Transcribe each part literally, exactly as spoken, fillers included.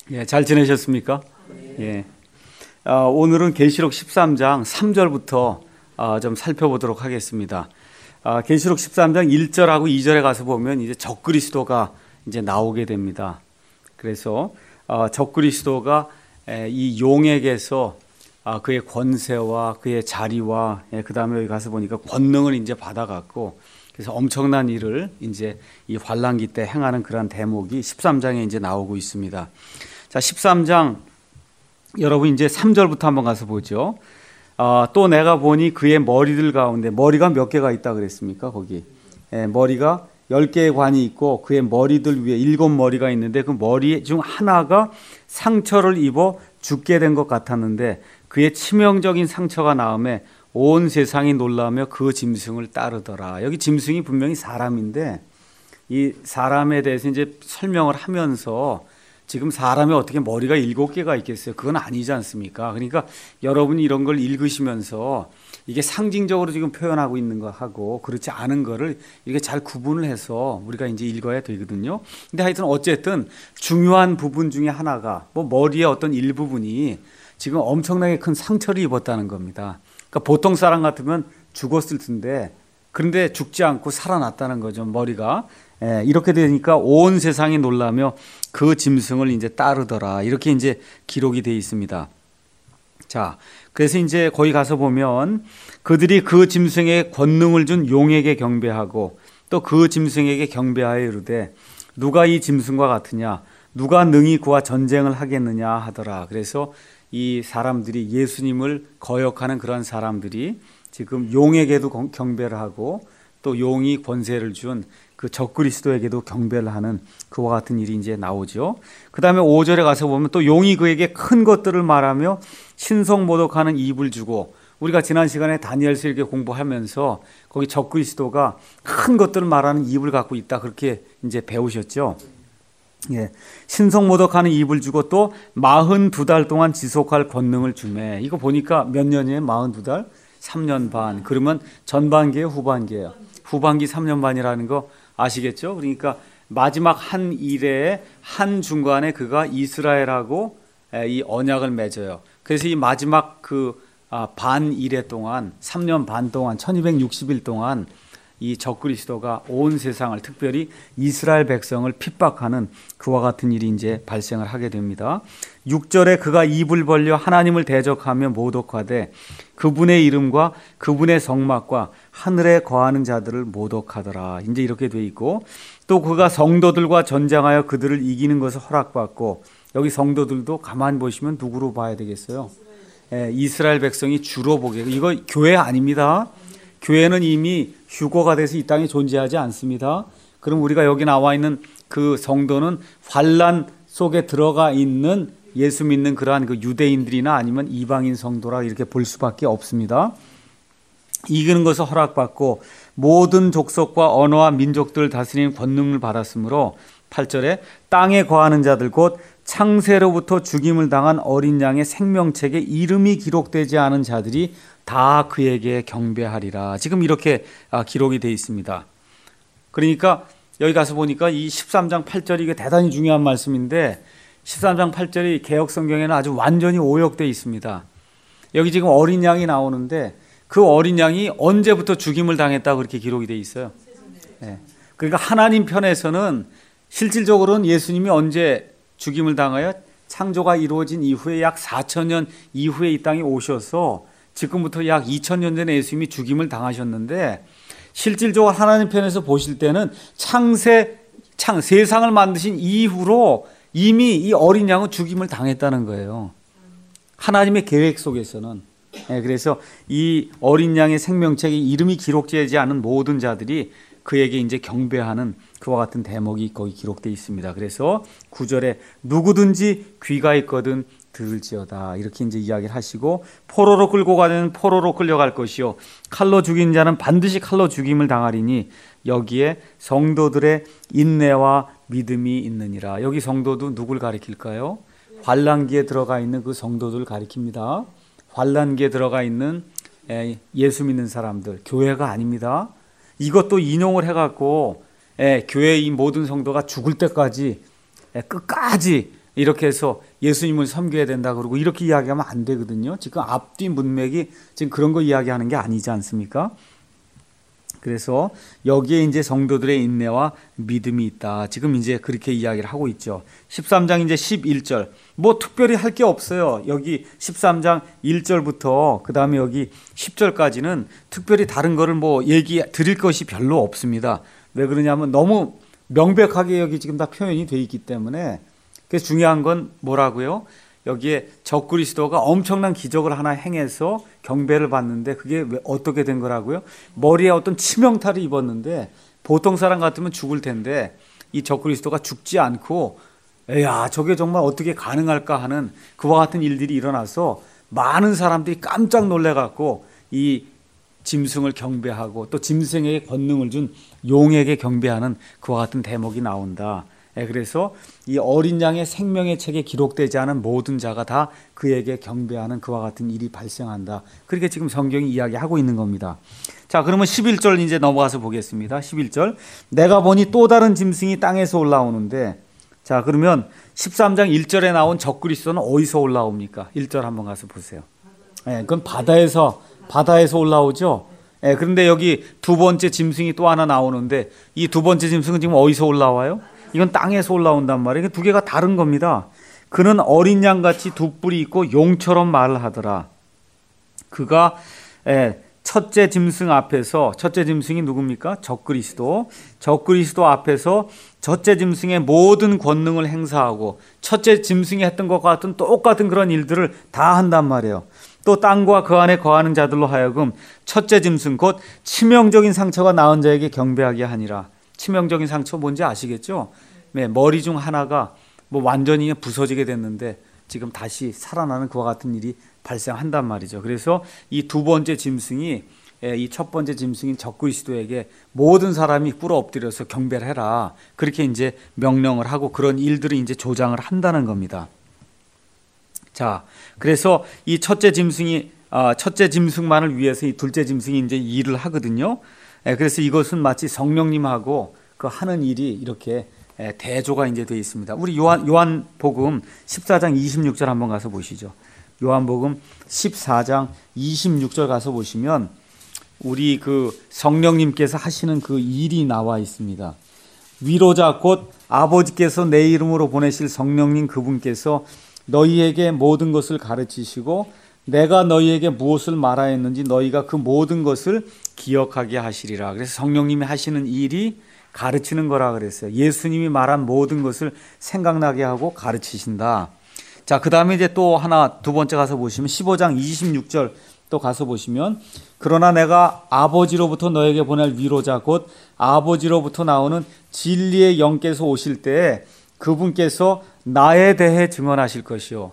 예, 잘 지내셨습니까? 예. 아, 오늘은 계시록 십삼 장 삼 절부터 아, 좀 살펴보도록 하겠습니다. 아, 계시록 십삼 장 일 절하고 이 절에 가서 보면 이제 적그리스도가 이제 나오게 됩니다. 그래서 아, 적그리스도가 에, 이 용에게서 아, 그의 권세와 그의 자리와 예, 그다음에 여기 가서 보니까 권능을 이제 받아갖고 그래서 엄청난 일을 이제 이 환란기 때 행하는 그런 대목이 십삼 장에 이제 나오고 있습니다. 자, 십삼 장 여러분 이제 삼 절부터 한번 가서 보죠. 아, 또 내가 보니 그의 머리들 가운데 머리가 몇 개가 있다 그랬습니까? 거기 예, 머리가 열 개의 관이 있고 그의 머리들 위에 일곱 머리가 있는데 그 머리 중 하나가 상처를 입어 죽게 된 것 같았는데 그의 치명적인 상처가 나음에 온 세상이 놀라며 그 짐승을 따르더라. 여기 짐승이 분명히 사람인데 이 사람에 대해서 이제 설명을 하면서 지금 사람이 어떻게 머리가 일곱 개가 있겠어요? 그건 아니지 않습니까? 그러니까 여러분이 이런 걸 읽으시면서 이게 상징적으로 지금 표현하고 있는 거 하고 그렇지 않은 거를 이렇게 잘 구분을 해서 우리가 이제 읽어야 되거든요. 근데 하여튼 어쨌든 중요한 부분 중에 하나가 뭐 머리의 어떤 일부분이 지금 엄청나게 큰 상처를 입었다는 겁니다. 그러니까 보통 사람 같으면 죽었을 텐데 그런데 죽지 않고 살아났다는 거죠. 머리가. 예, 이렇게 되니까 온 세상이 놀라며 그 짐승을 이제 따르더라. 이렇게 이제 기록이 되어 있습니다. 자, 그래서 이제 거기 가서 보면 그들이 그 짐승의 권능을 준 용에게 경배하고 또 그 짐승에게 경배하여 이르되 누가 이 짐승과 같으냐? 누가 능히 그와 전쟁을 하겠느냐 하더라. 그래서 이 사람들이 예수님을 거역하는 그런 사람들이 지금 용에게도 경배를 하고 또 용이 권세를 준 그 적그리스도에게도 경배를 하는 그와 같은 일이 이제 나오죠. 그 다음에 오 절에 가서 보면 또 용이 그에게 큰 것들을 말하며 신성모독하는 입을 주고 우리가 지난 시간에 다니엘서 이렇게 공부하면서 거기 적그리스도가 큰 것들을 말하는 입을 갖고 있다 그렇게 이제 배우셨죠. 예, 신성모독하는 입을 주고 또 마흔두 달 동안 지속할 권능을 주매. 이거 보니까 몇 년이에요? 마흔두 달? 삼 년 반. 그러면 전반기예요? 후반기예요? 후반기 삼 년 반이라는 거 아시겠죠? 그러니까 마지막 한 일에 한 중간에 그가 이스라엘하고 이 언약을 맺어요. 그래서 이 마지막 그 반 일해 동안 삼 년 반 동안 천이백육십 일 동안 이 적그리스도가 온 세상을 특별히 이스라엘 백성을 핍박하는 그와 같은 일이 이제 발생을 하게 됩니다. 육 절에 그가 입을 벌려 하나님을 대적하며 모독하되 그분의 이름과 그분의 성막과 하늘에 거하는 자들을 모독하더라. 이제 이렇게 돼 있고 또 그가 성도들과 전쟁하여 그들을 이기는 것을 허락받고 여기 성도들도 가만히 보시면 누구로 봐야 되겠어요? 예, 이스라엘 백성이 주로 보게. 이거 교회 아닙니다. 교회는 이미 휴거가 돼서 이 땅에 존재하지 않습니다. 그럼 우리가 여기 나와 있는 그 성도는 환란 속에 들어가 있는 예수 믿는 그러한 그 유대인들이나 아니면 이방인 성도라 이렇게 볼 수밖에 없습니다. 이기는 것을 허락받고 모든 족속과 언어와 민족들을 다스리는 권능을 받았으므로 팔 절에 땅에 거하는 자들 곧 창세로부터 죽임을 당한 어린 양의 생명책에 이름이 기록되지 않은 자들이 다 그에게 경배하리라. 지금 이렇게 기록이 되어 있습니다. 그러니까 여기 가서 보니까 이 십삼 장 팔 절이 이게 대단히 중요한 말씀인데 십삼 장 팔 절이 개역성경에는 아주 완전히 오역되어 있습니다. 여기 지금 어린 양이 나오는데 그 어린 양이 언제부터 죽임을 당했다고 그렇게 기록이 되어 있어요. 네. 그러니까 하나님 편에서는 실질적으로는 예수님이 언제 죽임을 당하여 창조가 이루어진 이후에 약 사천 년 이후에 이 땅에 오셔서 지금부터 약 이천 년 전에 예수님이 죽임을 당하셨는데 실질적으로 하나님 편에서 보실 때는 창세, 창, 세상을 만드신 이후로 이미 이 어린 양은 죽임을 당했다는 거예요. 하나님의 계획 속에서는. 네, 그래서 이 어린 양의 생명책에 이름이 기록되지 않은 모든 자들이 그에게 이제 경배하는 그와 같은 대목이 거기 기록되어 있습니다. 그래서 구 절에 누구든지 귀가 있거든 들을지어다 이렇게 이제 이야기를 하시고 포로로 끌고 가는 포로로 끌려갈 것이요 칼로 죽인 자는 반드시 칼로 죽임을 당하리니 여기에 성도들의 인내와 믿음이 있느니라. 여기 성도도 누굴 가리킬까요? 환란기에 들어가 있는 그 성도들을 가리킵니다. 환란기에 들어가 있는 예수 믿는 사람들, 교회가 아닙니다. 이것도 인용을 해갖고 교회의 이 모든 성도가 죽을 때까지 끝까지 이렇게 해서 예수님을 섬겨야 된다 그러고 이렇게 이야기하면 안 되거든요. 지금 앞뒤 문맥이 지금 그런 거 이야기하는 게 아니지 않습니까? 그래서 여기에 이제 성도들의 인내와 믿음이 있다. 지금 이제 그렇게 이야기를 하고 있죠. 십삼 장 이제 십일 절. 뭐 특별히 할 게 없어요. 여기 십삼 장 일 절부터 그 다음에 여기 십 절까지는 특별히 다른 거를 뭐 얘기 드릴 것이 별로 없습니다. 왜 그러냐면 너무 명백하게 여기 지금 다 표현이 돼 있기 때문에. 그래서 중요한 건 뭐라고요? 여기에 적그리스도가 엄청난 기적을 하나 행해서 경배를 받는데 그게 왜 어떻게 된 거라고요? 머리에 어떤 치명타를 입었는데 보통 사람 같으면 죽을 텐데 이 적그리스도가 죽지 않고 야 저게 정말 어떻게 가능할까 하는 그와 같은 일들이 일어나서 많은 사람들이 깜짝 놀래갖고 이 짐승을 경배하고 또 짐승에게 권능을 준 용에게 경배하는 그와 같은 대목이 나온다. 그래서 이 어린 양의 생명의 책에 기록되지 않은 모든 자가 다 그에게 경배하는 그와 같은 일이 발생한다. 그렇게 지금 성경이 이야기하고 있는 겁니다. 자, 그러면 십일 절 이제 넘어가서 보겠습니다. 십일 절. 내가 보니 또 다른 짐승이 땅에서 올라오는데, 자, 그러면 십삼 장 일 절에 나온 적그리스도는 어디서 올라옵니까? 일 절 한번 가서 보세요. 예, 그건 바다에서 바다에서 올라오죠. 예, 그런데 여기 두 번째 짐승이 또 하나 나오는데 이 두 번째 짐승은 지금 어디서 올라와요? 이건 땅에서 올라온단 말이에요. 두 개가 다른 겁니다. 그는 어린 양같이 두 뿔이 있고 용처럼 말을 하더라. 그가 첫째 짐승 앞에서, 첫째 짐승이 누굽니까? 적그리스도. 적그리스도 앞에서 첫째 짐승의 모든 권능을 행사하고 첫째 짐승이 했던 것과 같은 똑같은 그런 일들을 다 한단 말이에요. 또 땅과 그 안에 거하는 자들로 하여금 첫째 짐승 곧 치명적인 상처가 나은 자에게 경배하게 하니라. 치명적인 상처 뭔지 아시겠죠? 네, 머리 중 하나가 뭐 완전히 부서지게 됐는데 지금 다시 살아나는 그와 같은 일이 발생한단 말이죠. 그래서 이 두 번째 짐승이 이 첫 번째 짐승인 적그리스도에게 모든 사람이 꿇어 엎드려서 경배를 해라. 그렇게 이제 명령을 하고 그런 일들을 이제 조장을 한다는 겁니다. 자, 그래서 이 첫째 짐승이 첫째 짐승만을 위해서 이 둘째 짐승이 이제 일을 하거든요. 그래서 이것은 마치 성령님하고 그 하는 일이 이렇게 대조가 이제 되어 있습니다. 우리 요한, 요한복음 십사 장 이십육 절 한번 가서 보시죠. 요한복음 십사 장 이십육 절 가서 보시면 우리 그 성령님께서 하시는 그 일이 나와 있습니다. 위로자 곧 아버지께서 내 이름으로 보내실 성령님 그분께서 너희에게 모든 것을 가르치시고 내가 너희에게 무엇을 말하였는지 너희가 그 모든 것을 기억하게 하시리라. 그래서 성령님이 하시는 일이 가르치는 거라 그랬어요. 예수님이 말한 모든 것을 생각나게 하고 가르치신다. 자, 그 다음에 이제 또 하나 두 번째 가서 보시면 십오 장 이십육 절 또 가서 보시면 그러나 내가 아버지로부터 너에게 보낼 위로자 곧 아버지로부터 나오는 진리의 영께서 오실 때에 그분께서 나에 대해 증언하실 것이요.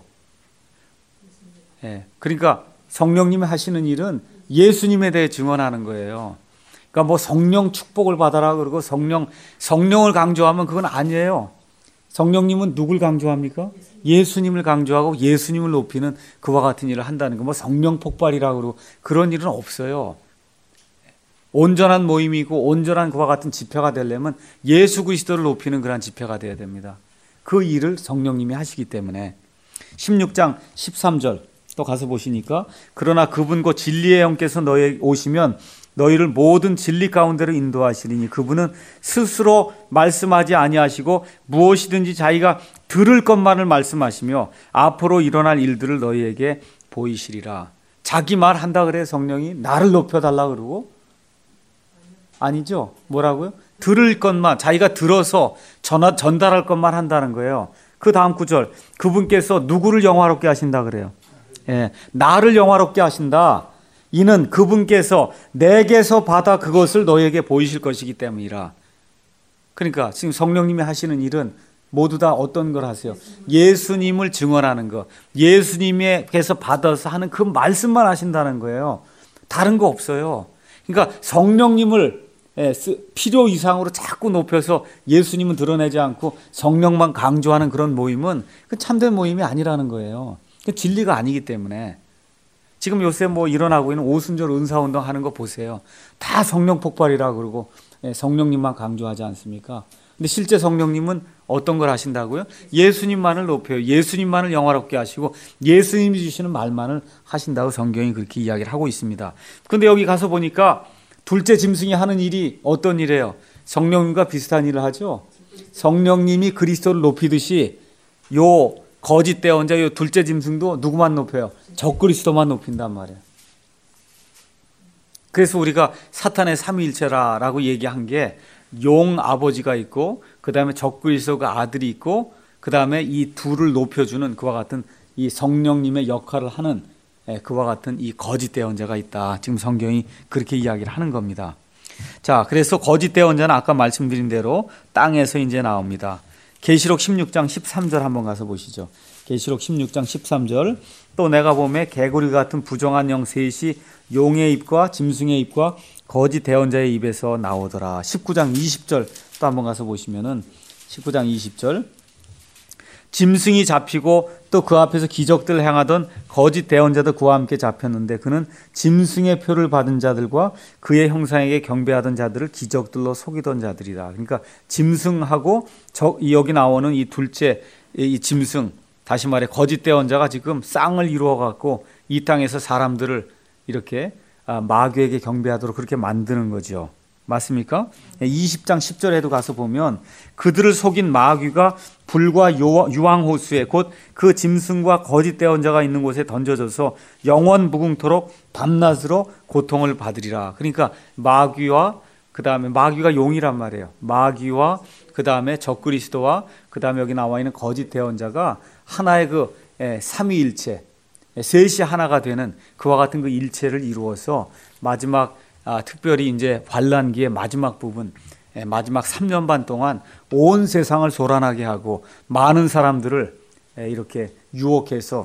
예, 그러니까 성령님이 하시는 일은 예수님에 대해 증언하는 거예요. 그러니까 뭐 성령 축복을 받아라 그러고 성령 성령을 강조하면 그건 아니에요. 성령님은 누굴 강조합니까? 예수님을 강조하고 예수님을 높이는 그와 같은 일을 한다는 거. 뭐 성령 폭발이라 그러고 그런 일은 없어요. 온전한 모임이고 온전한 그와 같은 집회가 되려면 예수 그리스도를 높이는 그런 집회가 되어야 됩니다. 그 일을 성령님이 하시기 때문에 십육 장 십삼 절 또 가서 보시니까 그러나 그분 곧 진리의 영께서 너희에게 오시면 너희를 모든 진리 가운데로 인도하시리니 그분은 스스로 말씀하지 아니하시고 무엇이든지 자기가 들을 것만을 말씀하시며 앞으로 일어날 일들을 너희에게 보이시리라. 자기 말 한다 그래 성령이 나를 높여달라 그러고 아니죠. 뭐라고요? 들을 것만 자기가 들어서 전하, 전달할 것만 한다는 거예요. 그 다음 구절 그분께서 누구를 영화롭게 하신다 그래요. 예, 나를 영화롭게 하신다. 이는 그분께서 내게서 받아 그것을 너희에게 보이실 것이기 때문이라. 그러니까 지금 성령님이 하시는 일은 모두 다 어떤 걸 하세요? 예수님을 증언하는 것, 예수님에게서 받아서 하는 그 말씀만 하신다는 거예요. 다른 거 없어요. 그러니까 성령님을 필요 이상으로 자꾸 높여서 예수님은 드러내지 않고 성령만 강조하는 그런 모임은 그 참된 모임이 아니라는 거예요. 그 진리가 아니기 때문에. 지금 요새 뭐 일어나고 있는 오순절 은사운동 하는 거 보세요. 다 성령 폭발이라 그러고 성령님만 강조하지 않습니까? 근데 실제 성령님은 어떤 걸 하신다고요? 예수님만을 높여요. 예수님만을 영화롭게 하시고 예수님이 주시는 말만을 하신다고 성경이 그렇게 이야기를 하고 있습니다. 근데 여기 가서 보니까 둘째 짐승이 하는 일이 어떤 일이에요? 성령님과 비슷한 일을 하죠. 성령님이 그리스도를 높이듯이 요 거짓 대언자, 요 둘째 짐승도 누구만 높여요? 적그리스도만 높인단 말이에요. 그래서 우리가 사탄의 삼위일체라라고 얘기한 게 용 아버지가 있고 그 다음에 적그리스도가 아들이 있고 그 다음에 이 둘을 높여주는 그와 같은 이 성령님의 역할을 하는 그와 같은 이 거짓 대언자가 있다. 지금 성경이 그렇게 이야기를 하는 겁니다. 자, 그래서 거짓 대언자는 아까 말씀드린 대로 땅에서 이제 나옵니다. 계시록 십육 장 십삼 절 한번 가서 보시죠. 계시록 십육 장 십삼 절. 또 내가 보매 개구리 같은 부정한 영 셋이 용의 입과 짐승의 입과 거짓 대언자의 입에서 나오더라. 십구 장 이십 절 또 한번 가서 보시면은 십구 장 이십 절. 짐승이 잡히고 또 그 앞에서 기적들을 행하던 거짓 대언자도 그와 함께 잡혔는데 그는 짐승의 표를 받은 자들과 그의 형상에게 경배하던 자들을 기적들로 속이던 자들이라. 그러니까 짐승하고 저, 여기 나오는 이 둘째 이 짐승, 다시 말해 거짓 대언자가 지금 쌍을 이루어 갖고 이 땅에서 사람들을 이렇게 마귀에게 경배하도록 그렇게 만드는 거죠. 맞습니까? 이십 장 십 절에도 가서 보면 그들을 속인 마귀가 불과 유황호수에 곧 그 짐승과 거짓 대언자가 있는 곳에 던져져서 영원 무궁토록 밤낮으로 고통을 받으리라. 그러니까 마귀와 그 다음에 마귀가 용이란 말이에요. 마귀와 그 다음에 적그리스도와 그 다음에 여기 나와 있는 거짓 대언자가 하나의 그 삼위일체, 셋이 하나가 되는 그와 같은 그 일체를 이루어서 마지막 아, 특별히 이제 환란기의 마지막 부분, 예, 마지막 삼 년 반 동안 온 세상을 소란하게 하고 많은 사람들을 예, 이렇게 유혹해서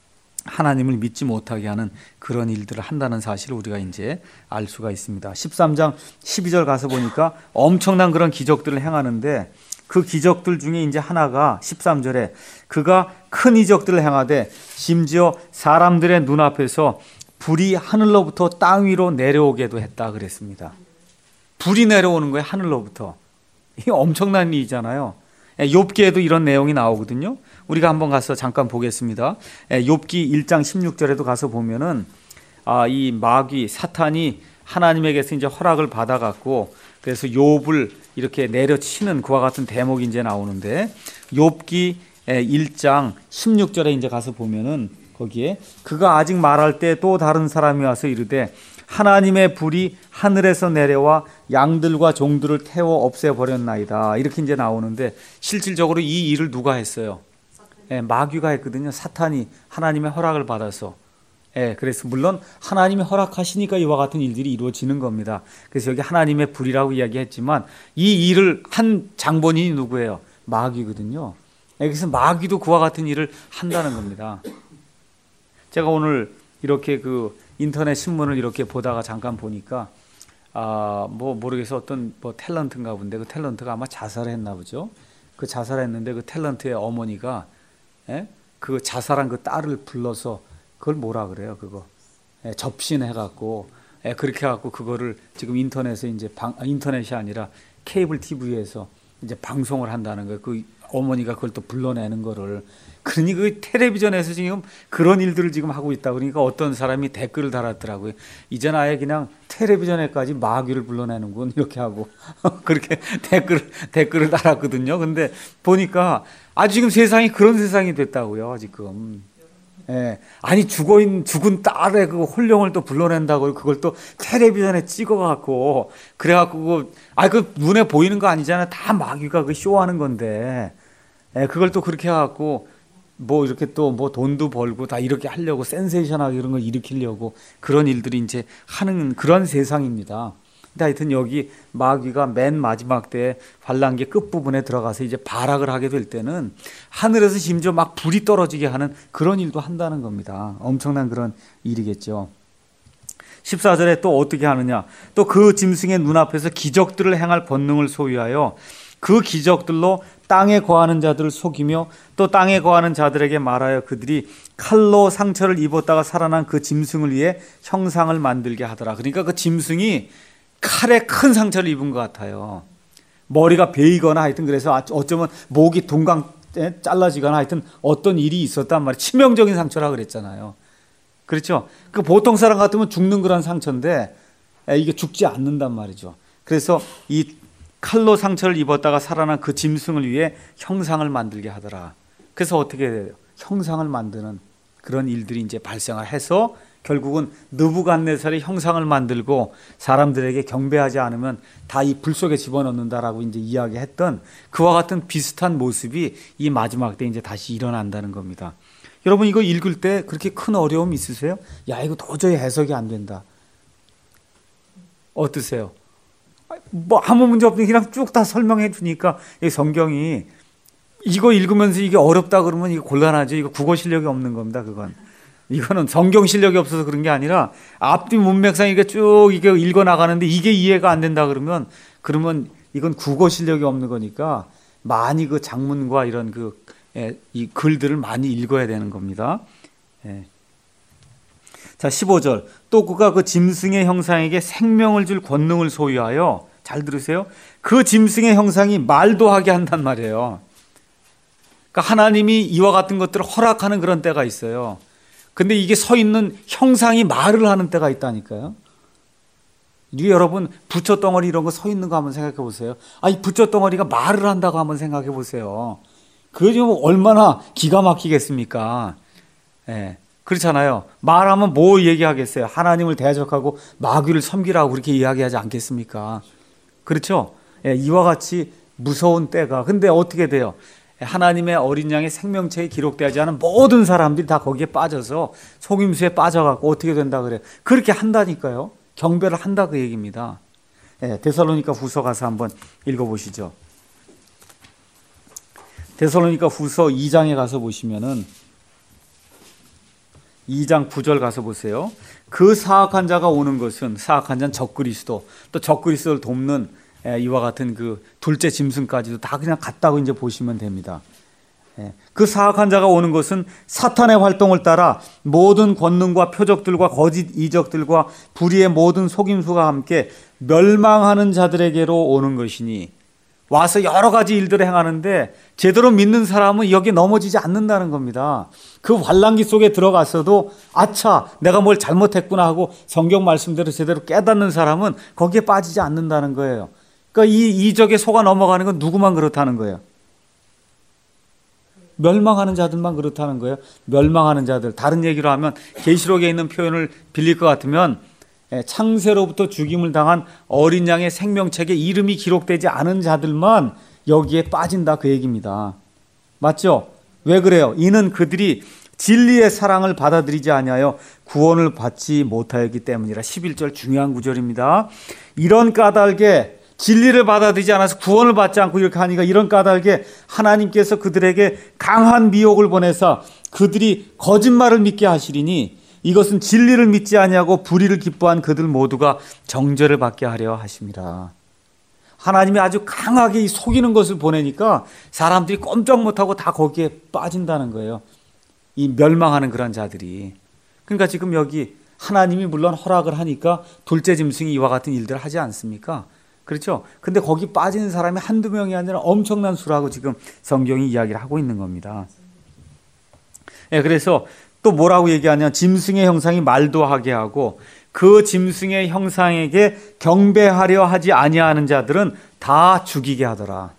하나님을 믿지 못하게 하는 그런 일들을 한다는 사실을 우리가 이제 알 수가 있습니다. 십삼 장 십이 절 가서 보니까 엄청난 그런 기적들을 행하는데 그 기적들 중에 이제 하나가 십삼 절에 그가 큰 이적들을 행하되 심지어 사람들의 눈앞에서 불이 하늘로부터 땅 위로 내려오게도 했다 그랬습니다. 불이 내려오는 거예요, 하늘로부터. 이게 엄청난 일이잖아요. 욥기에도 이런 내용이 나오거든요. 우리가 한번 가서 잠깐 보겠습니다. 욥기 일 장 십육 절에도 가서 보면은 아, 이 마귀 사탄이 하나님에게서 이제 허락을 받아갖고 그래서 욥을 이렇게 내려치는 그와 같은 대목이 이제 나오는데 욥기 일 장 십육 절에 이제 가서 보면은 거기에 그가 아직 말할 때 또 다른 사람이 와서 이르되 하나님의 불이 하늘에서 내려와 양들과 종들을 태워 없애버렸나이다. 이렇게 이제 나오는데 실질적으로 이 일을 누가 했어요? 예, 마귀가 했거든요. 사탄이 하나님의 허락을 받아서. 예, 그래서 물론 하나님이 허락하시니까 이와 같은 일들이 이루어지는 겁니다. 그래서 여기 하나님의 불이라고 이야기했지만 이 일을 한 장본인이 누구예요? 마귀거든요. 예, 그래서 마귀도 그와 같은 일을 한다는 겁니다. 제가 오늘 이렇게 그 인터넷 신문을 이렇게 보다가 잠깐 보니까 아, 뭐 모르겠어 어떤 뭐 탤런트인가 본데 그 탤런트가 아마 자살을 했나 보죠. 그 자살했는데 그 탤런트의 어머니가 예? 그 자살한 그 딸을 불러서 그걸 뭐라 그래요? 그거 예, 접신해 갖고 예, 그렇게 해 갖고 그거를 지금 인터넷에 이제 방, 인터넷이 아니라 케이블 티비에서 이제 방송을 한다는 거예요. 그 어머니가 그걸 또 불러내는 거를. 그러니 그 텔레비전에서 지금 그런 일들을 지금 하고 있다. 그러니까 어떤 사람이 댓글을 달았더라고요. 이젠 아예 그냥 텔레비전에까지 마귀를 불러내는군 이렇게 하고 그렇게 댓글 댓글을 달았거든요. 근데 보니까 아 지금 세상이 그런 세상이 됐다고요. 지금. 예. 아니 죽어인 죽은 딸의 그 혼령을 또 불러낸다고 그걸 또 텔레비전에 찍어갖고 그래갖고 그 아 그 눈에 보이는 거 아니잖아요. 다 마귀가 그 쇼하는 건데 예, 그걸 또 그렇게 해갖고 뭐 이렇게 또 뭐 돈도 벌고 다 이렇게 하려고 센세이션하게 이런 걸 일으키려고 그런 일들이 이제 하는 그런 세상입니다. 근데 하여튼 여기 마귀가 맨 마지막 때 환란기 끝부분에 들어가서 이제 발악을 하게 될 때는 하늘에서 심지어 막 불이 떨어지게 하는 그런 일도 한다는 겁니다. 엄청난 그런 일이겠죠. 십사 절에 또 어떻게 하느냐. 또 그 짐승의 눈앞에서 기적들을 행할 권능을 소유하여 그 기적들로 땅에 거하는 자들을 속이며 또 땅에 거하는 자들에게 말하여 그들이 칼로 상처를 입었다가 살아난 그 짐승을 위해 형상을 만들게 하더라. 그러니까 그 짐승이 칼에 큰 상처를 입은 것 같아요. 머리가 베이거나 하여튼 그래서 어쩌면 목이 동강 잘라지거나 하여튼 어떤 일이 있었단 말이에요. 치명적인 상처라 그랬잖아요. 그렇죠? 그 보통 사람 같으면 죽는 그런 상처인데 이게 죽지 않는단 말이죠. 그래서 이 칼로 상처를 입었다가 살아난 그 짐승을 위해 형상을 만들게 하더라. 그래서 어떻게 돼요? 형상을 만드는 그런 일들이 이제 발생을 해서 결국은 느부갓네살의 형상을 만들고 사람들에게 경배하지 않으면 다 이 불 속에 집어넣는다라고 이제 이야기했던 그와 같은 비슷한 모습이 이 마지막 때 이제 다시 일어난다는 겁니다. 여러분 이거 읽을 때 그렇게 큰 어려움 있으세요? 야 이거 도저히 해석이 안 된다. 어떠세요? 뭐 아무 문제 없는 그냥 쭉 다 설명해 주니까 이 성경이 이거 읽으면서 이게 어렵다 그러면 이거 곤란하죠. 이거 국어 실력이 없는 겁니다. 그건 이거는 성경 실력이 없어서 그런 게 아니라 앞뒤 문맥상 이게 쭉 이게 읽어 나가는데 이게 이해가 안 된다 그러면 그러면 이건 국어 실력이 없는 거니까 많이 그 장문과 이런 그 이 글들을 많이 읽어야 되는 겁니다. 예. 자 십오 절 또 그가 그 짐승의 형상에게 생명을 줄 권능을 소유하여 잘 들으세요. 그 짐승의 형상이 말도 하게 한단 말이에요. 그러니까 하나님이 이와 같은 것들을 허락하는 그런 때가 있어요. 근데 이게 서 있는 형상이 말을 하는 때가 있다니까요. 이게 여러분 부처 덩어리 이런 거 서 있는 거 한번 생각해 보세요. 아, 이 부처 덩어리가 말을 한다고 한번 생각해 보세요. 그게 좀 얼마나 기가 막히겠습니까? 예. 그렇잖아요. 말하면 뭐 얘기하겠어요? 하나님을 대적하고 마귀를 섬기라고 그렇게 이야기하지 않겠습니까? 그렇죠? 예, 이와 같이 무서운 때가. 근데 어떻게 돼요? 하나님의 어린 양의 생명체에 기록되지 않은 모든 사람들이 다 거기에 빠져서 속임수에 빠져갖고 어떻게 된다 그래요? 그렇게 한다니까요. 경배를 한다 그 얘기입니다. 예, 데살로니가 후서 가서 한번 읽어보시죠. 데살로니가 후서 이 장에 가서 보시면은 이 장 구 절 가서 보세요. 그 사악한 자가 오는 것은 사악한 자는 적그리스도 또 적그리스도를 돕는 이와 같은 그 둘째 짐승까지도 다 그냥 같다고 이제 보시면 됩니다. 그 사악한 자가 오는 것은 사탄의 활동을 따라 모든 권능과 표적들과 거짓 이적들과 불의의 모든 속임수가 함께 멸망하는 자들에게로 오는 것이니 와서 여러 가지 일들을 행하는데 제대로 믿는 사람은 여기에 넘어지지 않는다는 겁니다. 그 환란기 속에 들어갔어도 아차 내가 뭘 잘못했구나 하고 성경 말씀대로 제대로 깨닫는 사람은 거기에 빠지지 않는다는 거예요. 그러니까 이 이적에 속아 넘어가는 건 누구만 그렇다는 거예요? 멸망하는 자들만 그렇다는 거예요. 멸망하는 자들. 다른 얘기로 하면 계시록에 있는 표현을 빌릴 것 같으면 창세로부터 죽임을 당한 어린 양의 생명책에 이름이 기록되지 않은 자들만 여기에 빠진다 그 얘기입니다. 맞죠? 왜 그래요? 이는 그들이 진리의 사랑을 받아들이지 아니하여 구원을 받지 못하였기 때문이라. 십일 절 중요한 구절입니다. 이런 까닭에 진리를 받아들이지 않아서 구원을 받지 않고 이렇게 하니까 이런 까닭에 하나님께서 그들에게 강한 미혹을 보내사 그들이 거짓말을 믿게 하시리니 이것은 진리를 믿지 아니하고 불의를 기뻐한 그들 모두가 정죄를 받게 하려 하심이라. 하나님이 아주 강하게 속이는 것을 보내니까 사람들이 꼼짝 못하고 다 거기에 빠진다는 거예요. 이 멸망하는 그런 자들이. 그러니까 지금 여기 하나님이 물론 허락을 하니까 둘째 짐승이 이와 같은 일들을 하지 않습니까? 그렇죠? 근데 거기 빠지는 사람이 한두 명이 아니라 엄청난 수라고 지금 성경이 이야기를 하고 있는 겁니다. 예, 그래서 또 뭐라고 얘기하냐? 짐승의 형상이 말도 하게 하고 그 짐승의 형상에게 경배하려 하지 아니하는 자들은 다 죽이게 하더라.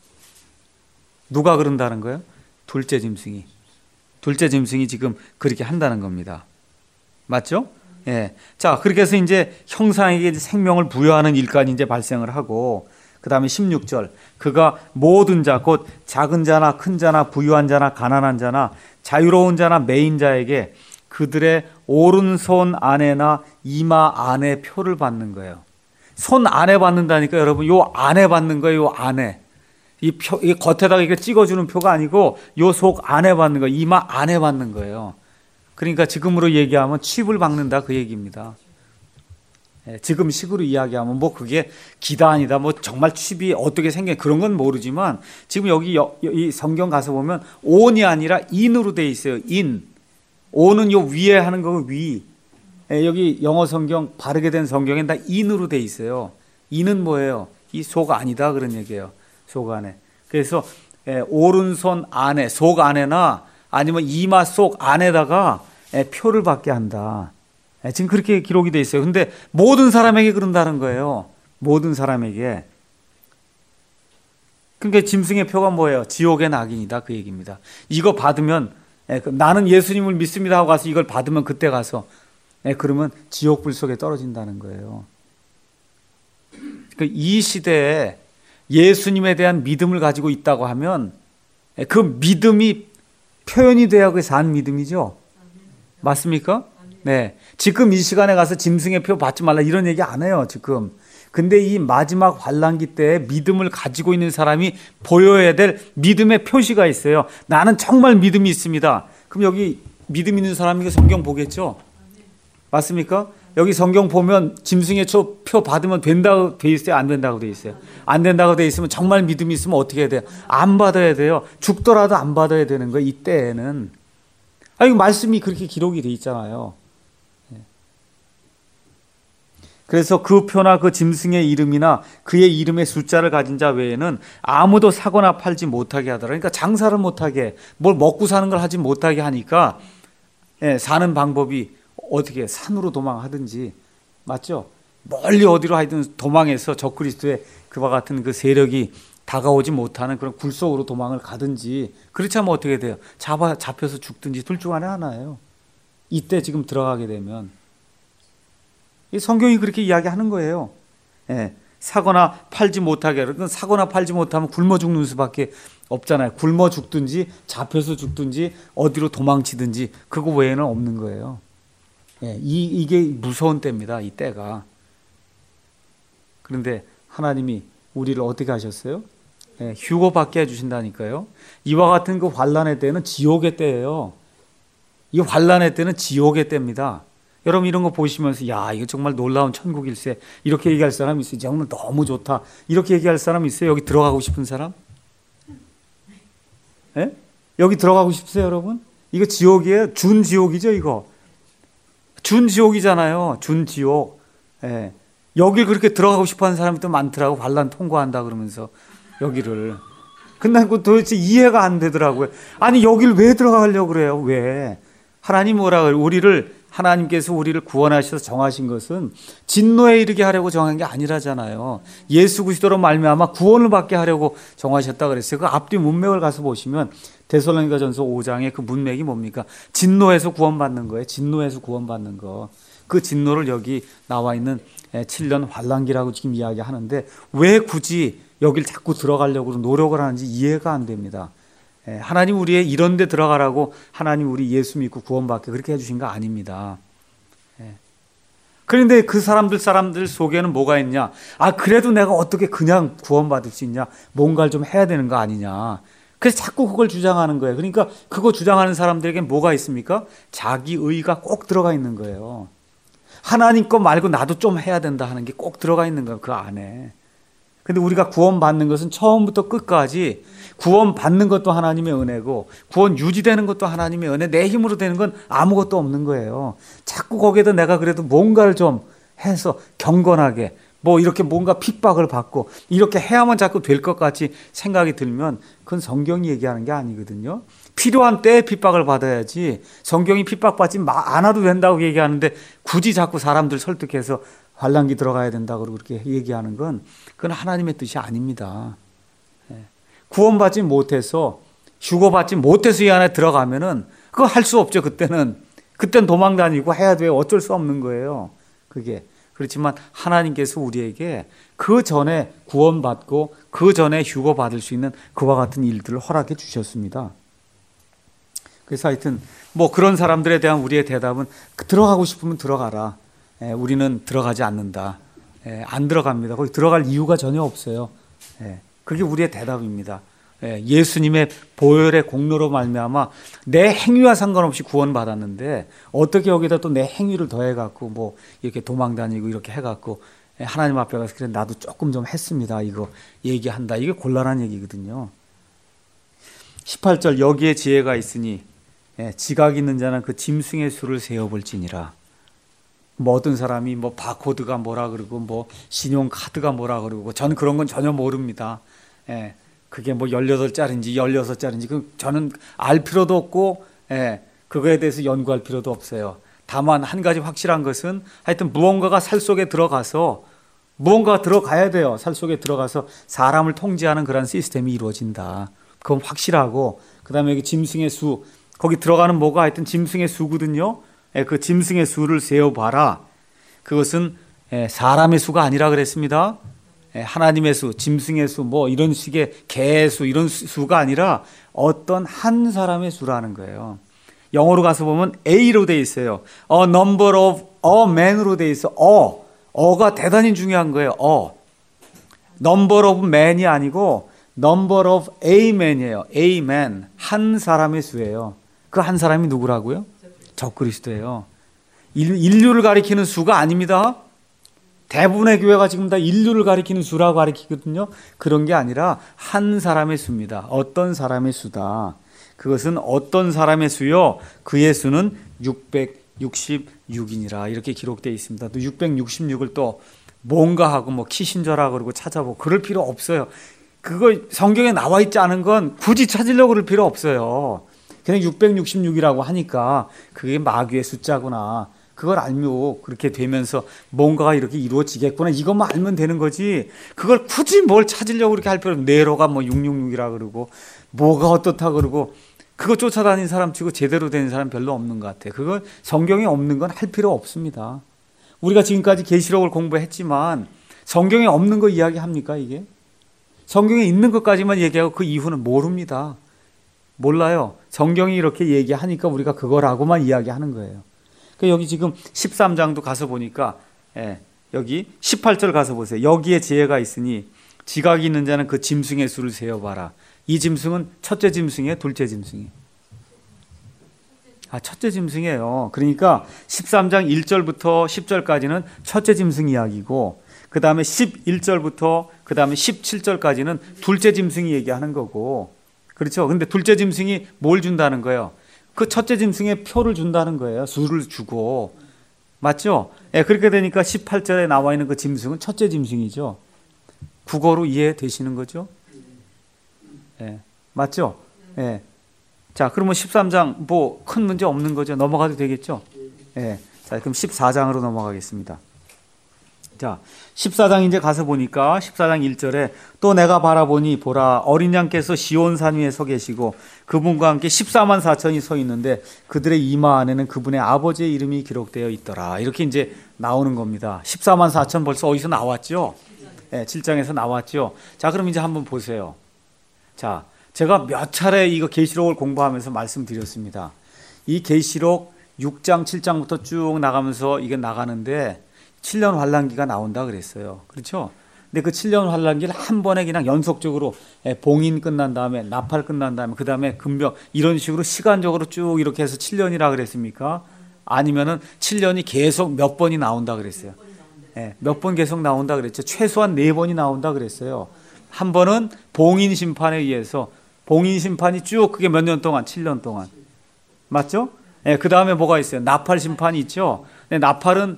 누가 그런다는 거예요? 둘째 짐승이. 둘째 짐승이 지금 그렇게 한다는 겁니다. 맞죠? 예. 자, 그렇게 해서 이제 형상에게 생명을 부여하는 일까지 이제 발생을 하고, 그 다음에 십육 절. 그가 모든 자, 곧 작은 자나 큰 자나 부유한 자나 가난한 자나 자유로운 자나 매인 자에게 그들의 오른손 안에나 이마 안에 표를 받는 거예요. 손 안에 받는다니까 여러분, 요 안에 받는 거예요, 요 안에. 이 표, 이 겉에다가 이렇게 찍어주는 표가 아니고 요 속 안에 받는 거예요. 이마 안에 받는 거예요. 그러니까 지금으로 얘기하면 칩을 박는다 그 얘기입니다. 예, 지금 식으로 이야기하면 뭐 그게 기다 아니다 뭐 정말 칩이 어떻게 생겨 그런 건 모르지만 지금 여기 여, 이 성경 가서 보면 온이 아니라 인으로 돼 있어요. 인. 온은 요 위에 하는 거 위. 예, 여기 영어 성경 바르게 된 성경엔 다 인으로 돼 있어요. 인은 뭐예요? 이 속 안이다 그런 얘기예요. 속 안에. 그래서 예, 오른손 안에, 속 안에나 아니면 이마 속 안에다가 예, 표를 받게 한다. 예, 지금 그렇게 기록이 돼 있어요. 근데 모든 사람에게 그런다는 거예요. 모든 사람에게. 그러니까 짐승의 표가 뭐예요? 지옥의 낙인이다 그 얘기입니다. 이거 받으면 예, 나는 예수님을 믿습니다 하고 가서 이걸 받으면 그때 가서 예, 그러면 지옥 불 속에 떨어진다는 거예요. 그러니까 이 시대에 예수님에 대한 믿음을 가지고 있다고 하면 예, 그 믿음이 표현이 돼야 그게 산 믿음이죠. 맞습니까? 네. 지금 이 시간에 가서 짐승의 표 받지 말라 이런 얘기 안 해요, 지금. 근데 이 마지막 환란기 때에 믿음을 가지고 있는 사람이 보여야 될 믿음의 표시가 있어요. 나는 정말 믿음이 있습니다. 그럼 여기 믿음 있는 사람이 성경 보겠죠? 맞습니까? 여기 성경 보면 짐승의 표 받으면 된다고 돼 있어요? 안 된다고 돼 있어요? 안 된다고 돼 있으면 정말 믿음이 있으면 어떻게 해야 돼요? 안 받아야 돼요. 죽더라도 안 받아야 되는 거예요, 이때에는. 아, 이거 말씀이 그렇게 기록이 돼 있잖아요. 그래서 그 표나 그 짐승의 이름이나 그의 이름의 숫자를 가진 자 외에는 아무도 사거나 팔지 못하게 하더라. 그러니까 장사를 못하게, 뭘 먹고 사는 걸 하지 못하게 하니까 예, 사는 방법이 어떻게 산으로 도망하든지, 맞죠? 멀리 어디로 하든 도망해서 적그리스도의 그와 같은 그 세력이 다가오지 못하는 그런 굴 속으로 도망을 가든지, 그렇지 않으면 어떻게 돼요? 잡아, 잡혀서 죽든지 둘 중 안에 하나예요. 이때 지금 들어가게 되면. 이 성경이 그렇게 이야기하는 거예요. 예, 사거나 팔지 못하게. 그러니까 사거나 팔지 못하면 굶어 죽는 수밖에 없잖아요. 굶어 죽든지 잡혀서 죽든지 어디로 도망치든지 그거 외에는 없는 거예요. 예, 이, 이게 무서운 때입니다. 이 때가. 그런데 하나님이 우리를 어떻게 하셨어요? 예, 휴거받게 해주신다니까요. 이와 같은 그 환란의 때는 지옥의 때예요. 이 환란의 때는 지옥의 때입니다. 여러분 이런 거 보시면서 야 이거 정말 놀라운 천국일세 이렇게 얘기할 사람 있어요? 정말 너무 좋다 이렇게 얘기할 사람 있어요? 여기 들어가고 싶은 사람? 예? 여기 들어가고 싶으세요 여러분? 이거 지옥이에요? 준지옥이죠 이거. 준지옥이잖아요. 준지옥. 예. 여기 그렇게 들어가고 싶어하는 사람이 또 많더라고. 환란 통과한다 그러면서 여기를. 근데 그 도대체 이해가 안 되더라고요. 아니 여기를 왜 들어가려고 그래요? 왜? 하나님 뭐라 그래요? 우리를 하나님께서 우리를 구원하셔서 정하신 것은 진노에 이르게 하려고 정한 게 아니라잖아요. 예수 그리스도로 말미암아 구원을 받게 하려고 정하셨다 그랬어요. 그 앞뒤 문맥을 가서 보시면 데살로니가전서 오 장의 그 문맥이 뭡니까? 진노에서 구원받는 거예요. 진노에서 구원받는 거. 그 진노를 여기 나와 있는 칠 년 환란기라고 지금 이야기하는데 왜 굳이 여길 자꾸 들어가려고 노력을 하는지 이해가 안 됩니다. 하나님 우리의 이런 데 들어가라고 하나님 우리 예수 믿고 구원받게 그렇게 해주신 거 아닙니다. 그런데 그 사람들 사람들 속에는 뭐가 있냐? 아 그래도 내가 어떻게 그냥 구원받을 수 있냐? 뭔가를 좀 해야 되는 거 아니냐? 그래서 자꾸 그걸 주장하는 거예요. 그러니까 그거 주장하는 사람들에게 뭐가 있습니까? 자기 의가 꼭 들어가 있는 거예요. 하나님 거 말고 나도 좀 해야 된다 하는 게 꼭 들어가 있는 거예요. 그 안에. 근데 우리가 구원받는 것은 처음부터 끝까지 구원받는 것도 하나님의 은혜고 구원 유지되는 것도 하나님의 은혜, 내 힘으로 되는 건 아무것도 없는 거예요. 자꾸 거기에다 내가 그래도 뭔가를 좀 해서 경건하게 뭐 이렇게 뭔가 핍박을 받고 이렇게 해야만 자꾸 될 것 같이 생각이 들면 그건 성경이 얘기하는 게 아니거든요. 필요한 때에 핍박을 받아야지 성경이 핍박받지 않아도 된다고 얘기하는데 굳이 자꾸 사람들 설득해서 환란기 들어가야 된다고 그렇게 얘기하는 건 그건 하나님의 뜻이 아닙니다. 구원받지 못해서 휴거받지 못해서 이 안에 들어가면은 그거 할 수 없죠. 그때는 그때는 도망 다니고 해야 돼요. 어쩔 수 없는 거예요. 그게 그렇지만 하나님께서 우리에게 그 전에 구원받고 그 전에 휴거받을 수 있는 그와 같은 일들을 허락해 주셨습니다. 그래서 하여튼 뭐 그런 사람들에 대한 우리의 대답은 들어가고 싶으면 들어가라. 예, 우리는 들어가지 않는다. 예, 안 들어갑니다. 거기 들어갈 이유가 전혀 없어요. 예, 그게 우리의 대답입니다. 예, 예수님의 보혈의 공로로 말미암아 내 행위와 상관없이 구원받았는데 어떻게 여기다 또 내 행위를 더해갖고 뭐 이렇게 도망다니고 이렇게 해갖고 예, 하나님 앞에 가서 그래 나도 조금 좀 했습니다. 이거 얘기한다. 이게 곤란한 얘기거든요. 십팔 절 여기에 지혜가 있으니 예, 지각 있는 자는 그 짐승의 수를 세어볼지니라. 뭐 어떤 사람이 뭐 바코드가 뭐라 그러고 뭐 신용카드가 뭐라 그러고 저는 그런 건 전혀 모릅니다. 예, 그게 뭐 열여덟 짜리인지 열여섯 짜리인지 그 저는 알 필요도 없고 예, 그거에 대해서 연구할 필요도 없어요. 다만 한 가지 확실한 것은 하여튼 무언가가 살 속에 들어가서 무언가가 들어가야 돼요. 살 속에 들어가서 사람을 통제하는 그런 시스템이 이루어진다. 그건 확실하고 그 다음에 여기 짐승의 수 거기 들어가는 뭐가 하여튼 짐승의 수거든요. 예, 그 짐승의 수를 세어봐라. 그것은 예, 사람의 수가 아니라 그랬습니다. 예, 하나님의 수, 짐승의 수, 뭐 이런 식의 개의 수 이런 수, 수가 아니라 어떤 한 사람의 수라는 거예요. 영어로 가서 보면 A로 돼 있어요. A number of a man으로 돼 있어. 어, 어가 대단히 중요한 거예요. 어, number of man이 아니고 number of a man이에요. a man 한 사람의 수예요. 그 한 사람이 누구라고요? 적그리스도예요. 인류를 가리키는 수가 아닙니다. 대부분의 교회가 지금 다 인류를 가리키는 수라고 가리키거든요. 그런 게 아니라 한 사람의 수입니다. 어떤 사람의 수다. 그것은 어떤 사람의 수요? 그의 수는 육백육십육이니라 이렇게 기록되어 있습니다. 또 육백육십육을 또 뭔가 하고 뭐 키신저라 그러고 찾아보고 그럴 필요 없어요. 그거 성경에 나와 있지 않은 건 굳이 찾으려고 그럴 필요 없어요. 그냥 육백육십육이라고 하니까 그게 마귀의 숫자구나. 그걸 알면 그렇게 되면서 뭔가가 이렇게 이루어지겠구나. 이것만 알면 되는 거지. 그걸 굳이 뭘 찾으려고 그렇게 할 필요 없어요. 네로가 뭐 육백육십육이라 그러고 뭐가 어떻다 그러고 그거 쫓아다니는 사람 치고 제대로 된 사람 별로 없는 것 같아요. 그걸 성경에 없는 건 할 필요 없습니다. 우리가 지금까지 계시록을 공부했지만 성경에 없는 거 이야기합니까 이게? 성경에 있는 것까지만 얘기하고 그 이후는 모릅니다. 몰라요. 성경이 이렇게 얘기하니까 우리가 그거라고만 이야기하는 거예요. 여기 지금 십삼 장도 가서 보니까 예, 여기 십팔 절 가서 보세요. 여기에 지혜가 있으니 지각이 있는 자는 그 짐승의 수를 세어봐라. 이 짐승은 첫째 짐승이에요? 둘째 짐승이에요? 아, 첫째 짐승이에요. 그러니까 십삼 장 일 절부터 십 절까지는 첫째 짐승 이야기고 그 다음에 십일 절부터 그 다음에 십칠 절까지는 둘째 짐승이 얘기하는 거고 그렇죠? 근데 둘째 짐승이 뭘 준다는 거예요? 그 첫째 짐승의 표를 준다는 거예요. 수를 주고. 맞죠? 예, 그렇게 되니까 십팔 절에 나와 있는 그 짐승은 첫째 짐승이죠. 국어로 이해되시는 거죠? 예, 맞죠? 예. 자, 그러면 십삼 장 뭐 큰 문제 없는 거죠? 넘어가도 되겠죠? 예. 자, 그럼 십사 장으로 넘어가겠습니다. 자, 십사 장 이제 가서 보니까 십사 장 일 절에 또 내가 바라보니 보라 어린 양께서 시온산 위에 서 계시고 그분과 함께 십사만 사천이 서 있는데 그들의 이마 안에는 그분의 아버지의 이름이 기록되어 있더라. 이렇게 이제 나오는 겁니다. 십사만 사천 벌써 어디서 나왔죠? 네, 칠 장에서 나왔죠. 자, 그럼 이제 한번 보세요. 자, 제가 몇 차례 이거 계시록을 공부하면서 말씀드렸습니다. 이 계시록 육 장, 칠 장부터 쭉 나가면서 이게 나가는데 칠 년 환란기가 나온다 그랬어요. 그렇죠? 근데 그 칠 년 환란기를 한 번에 그냥 연속적으로 봉인 끝난 다음에 나팔 끝난 다음에 그 다음에 금병 이런 식으로 시간적으로 쭉 이렇게 해서 칠 년이라 그랬습니까? 아니면은 칠 년이 계속 몇 번이 나온다 그랬어요. 네, 몇 번 계속 나온다 그랬죠. 최소한 네 번이 나온다 그랬어요. 한 번은 봉인 심판에 의해서 봉인 심판이 쭉 그게 몇 년 동안 칠 년 동안 맞죠? 네, 그 다음에 뭐가 있어요? 나팔 심판이 있죠. 네, 나팔은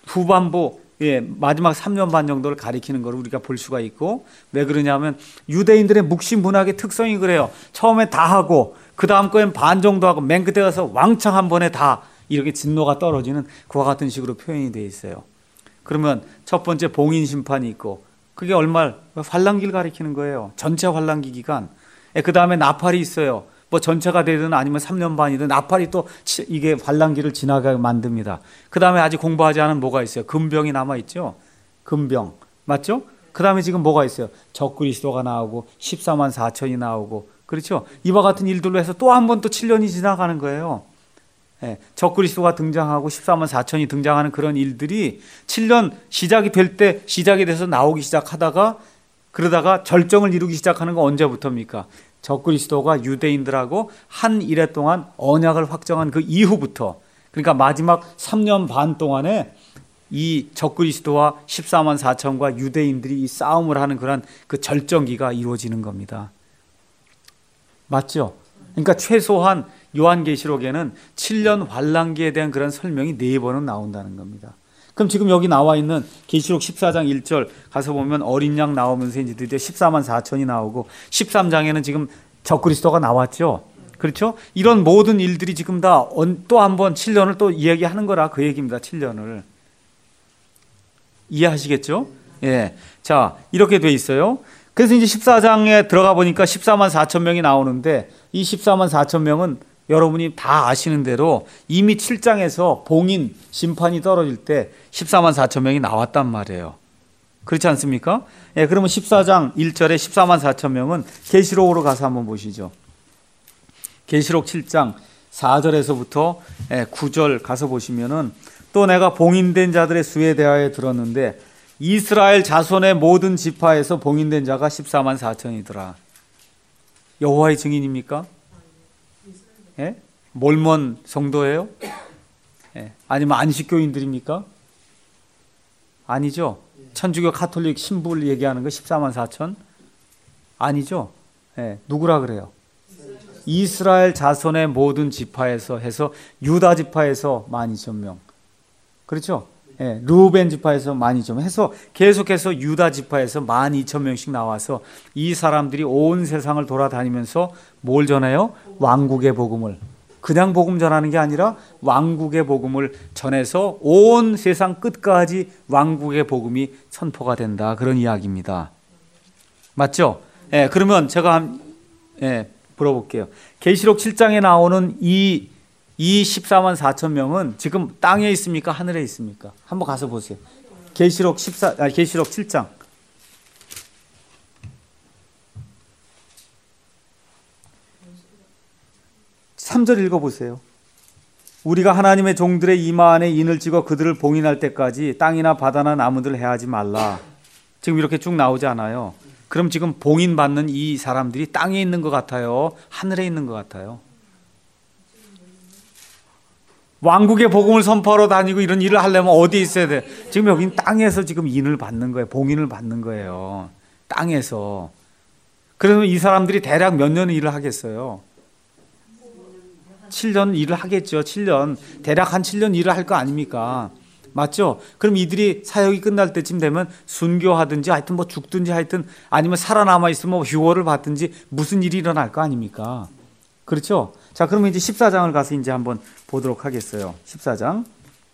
후반부 예, 마지막 삼 년 반 정도를 가리키는 걸 우리가 볼 수가 있고 왜 그러냐면 유대인들의 묵신 문학의 특성이 그래요. 처음에 다 하고 그 다음 거엔 반 정도 하고 맨 끝에 가서 왕창 한 번에 다 이렇게 진노가 떨어지는 그와 같은 식으로 표현이 되어 있어요. 그러면 첫 번째 봉인 심판이 있고 그게 얼마 환란기를 가리키는 거예요. 전체 환란기 기간. 예, 그 다음에 나팔이 있어요. 뭐 전체가 되든 아니면 삼 년 반이든 나팔이 또 이게 환란기를 지나가게 만듭니다. 그 다음에 아직 공부하지 않은 뭐가 있어요? 금병이 남아있죠? 금병. 맞죠? 그 다음에 지금 뭐가 있어요? 적그리스도가 나오고 십사만 사천이 나오고 그렇죠? 이와 같은 일들로 해서 또 한 번 또 칠 년이 지나가는 거예요. 예, 적그리스도가 등장하고 십사만 사천이 등장하는 그런 일들이 칠 년 시작이 될 때 시작이 돼서 나오기 시작하다가 그러다가 절정을 이루기 시작하는 건 언제부터입니까? 적그리스도가 유대인들하고 한 일해 동안 언약을 확정한 그 이후부터 그러니까 마지막 삼 년 반 동안에 이 적그리스도와 십사만 사천과 유대인들이 이 싸움을 하는 그런 그 절정기가 이루어지는 겁니다. 맞죠? 그러니까 최소한 요한계시록에는 칠 년 환란기에 대한 그런 설명이 네 번은 나온다는 겁니다. 그럼 지금 여기 나와 있는 계시록 십사 장 일 절 가서 보면 어린 양 나오면서 이제 드디어 십사만 사천이 나오고 십삼 장에는 지금 적그리스도가 나왔죠. 그렇죠? 이런 모든 일들이 지금 다 또 한 번 칠 년을 또 이야기하는 거라 그 얘기입니다. 칠 년을. 이해하시겠죠? 예. 자, 이렇게 돼 있어요. 그래서 이제 십사 장에 들어가 보니까 십사만 사천 명이 나오는데 이 십사만 사천 명은 여러분이 다 아시는 대로 이미 칠 장에서 봉인 심판이 떨어질 때 십사만 사천 명이 나왔단 말이에요. 그렇지 않습니까? 예, 그러면 십사 장 일 절에 십사만 사천 명은 계시록으로 가서 한번 보시죠. 계시록 칠 장 사 절에서부터 구 절 가서 보시면은 또 내가 봉인된 자들의 수에 대하여 들었는데 이스라엘 자손의 모든 지파에서 봉인된 자가 십사만 사천이더라. 여호와의 증인입니까? 예? 몰몬 성도예요? 예. 아니면 안식교인들입니까? 아니죠. 천주교 카톨릭 신부를 얘기하는 거 십사만 사천? 아니죠. 예. 누구라 그래요? 이스라엘 자손의 모든 지파에서 해서 유다 지파에서 만 이천 명. 그렇죠? 예, 루벤 지파에서 만 이천 명 해서 계속해서 유다 지파에서 만 이천 명씩 나와서 이 사람들이 온 세상을 돌아다니면서 뭘 전해요? 왕국의 복음을. 그냥 복음 전하는 게 아니라 왕국의 복음을 전해서 온 세상 끝까지 왕국의 복음이 선포가 된다. 그런 이야기입니다. 맞죠? 예, 그러면 제가 한, 예, 물어볼게요. 계시록 칠 장에 나오는 이, 이 십사만 사천 명은 지금 땅에 있습니까? 하늘에 있습니까? 한번 가서 보세요. 계시록 십사, 아, 계시록 칠 장. 삼 절 읽어보세요. 우리가 하나님의 종들의 이마 안에 인을 찍어 그들을 봉인할 때까지 땅이나 바다나 나무들 해하지 말라. 지금 이렇게 쭉 나오지 않아요. 그럼 지금 봉인받는 이 사람들이 땅에 있는 것 같아요? 하늘에 있는 것 같아요? 왕국의 복음을 선포하러 다니고 이런 일을 하려면 어디에 있어야 돼? 지금 여기는 땅에서 지금 인을 받는 거예요. 봉인을 받는 거예요. 땅에서. 그러면 이 사람들이 대략 몇 년 일을 하겠어요? 칠 년 일을 하겠죠. 칠 년. 대략 한 칠 년 일을 할 거 아닙니까? 맞죠? 그럼 이들이 사역이 끝날 때쯤 되면 순교하든지 하여튼 뭐 죽든지 하여튼 아니면 살아남아 있으면 뭐 휴거를 받든지 무슨 일이 일어날 거 아닙니까? 그렇죠? 자, 그러면 이제 십사 장을 가서 이제 한번 보도록 하겠어요. 십사 장.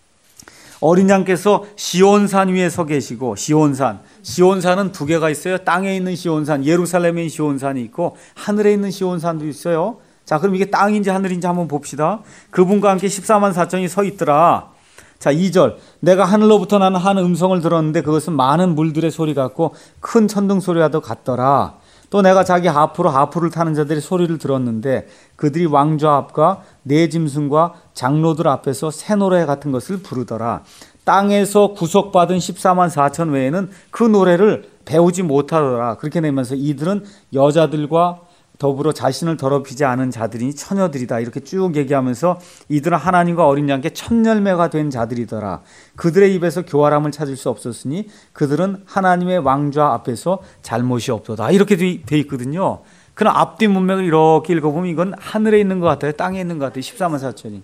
어린 양께서 시온산 위에 서 계시고, 시온산. 시온산은 두 개가 있어요. 땅에 있는 시온산, 예루살렘에 있는 시온산이 있고 하늘에 있는 시온산도 있어요. 자, 그럼 이게 땅인지 하늘인지 한번 봅시다. 그분과 함께 십사만 사천이 서 있더라. 자, 이 절. 내가 하늘로부터 나는 한 음성을 들었는데 그것은 많은 물들의 소리 같고 큰 천둥 소리와도 같더라. 또 내가 자기 하프로 하프를 타는 자들의 소리를 들었는데 그들이 왕좌 앞과 네 짐승과 장로들 앞에서 새 노래 같은 것을 부르더라. 땅에서 구속받은 십사만 사천 외에는 그 노래를 배우지 못하더라. 그렇게 내면서 이들은 여자들과 더불어 자신을 더럽히지 않은 자들이니 처녀들이다. 이렇게 쭉 얘기하면서 이들은 하나님과 어린 양께 첫 열매가 된 자들이더라. 그들의 입에서 교활함을 찾을 수 없었으니 그들은 하나님의 왕좌 앞에서 잘못이 없도다. 이렇게 돼 있거든요. 그럼 앞뒤 문맥을 이렇게 읽어보면 이건 하늘에 있는 것 같아요? 땅에 있는 것 같아요? 십사만 사천이.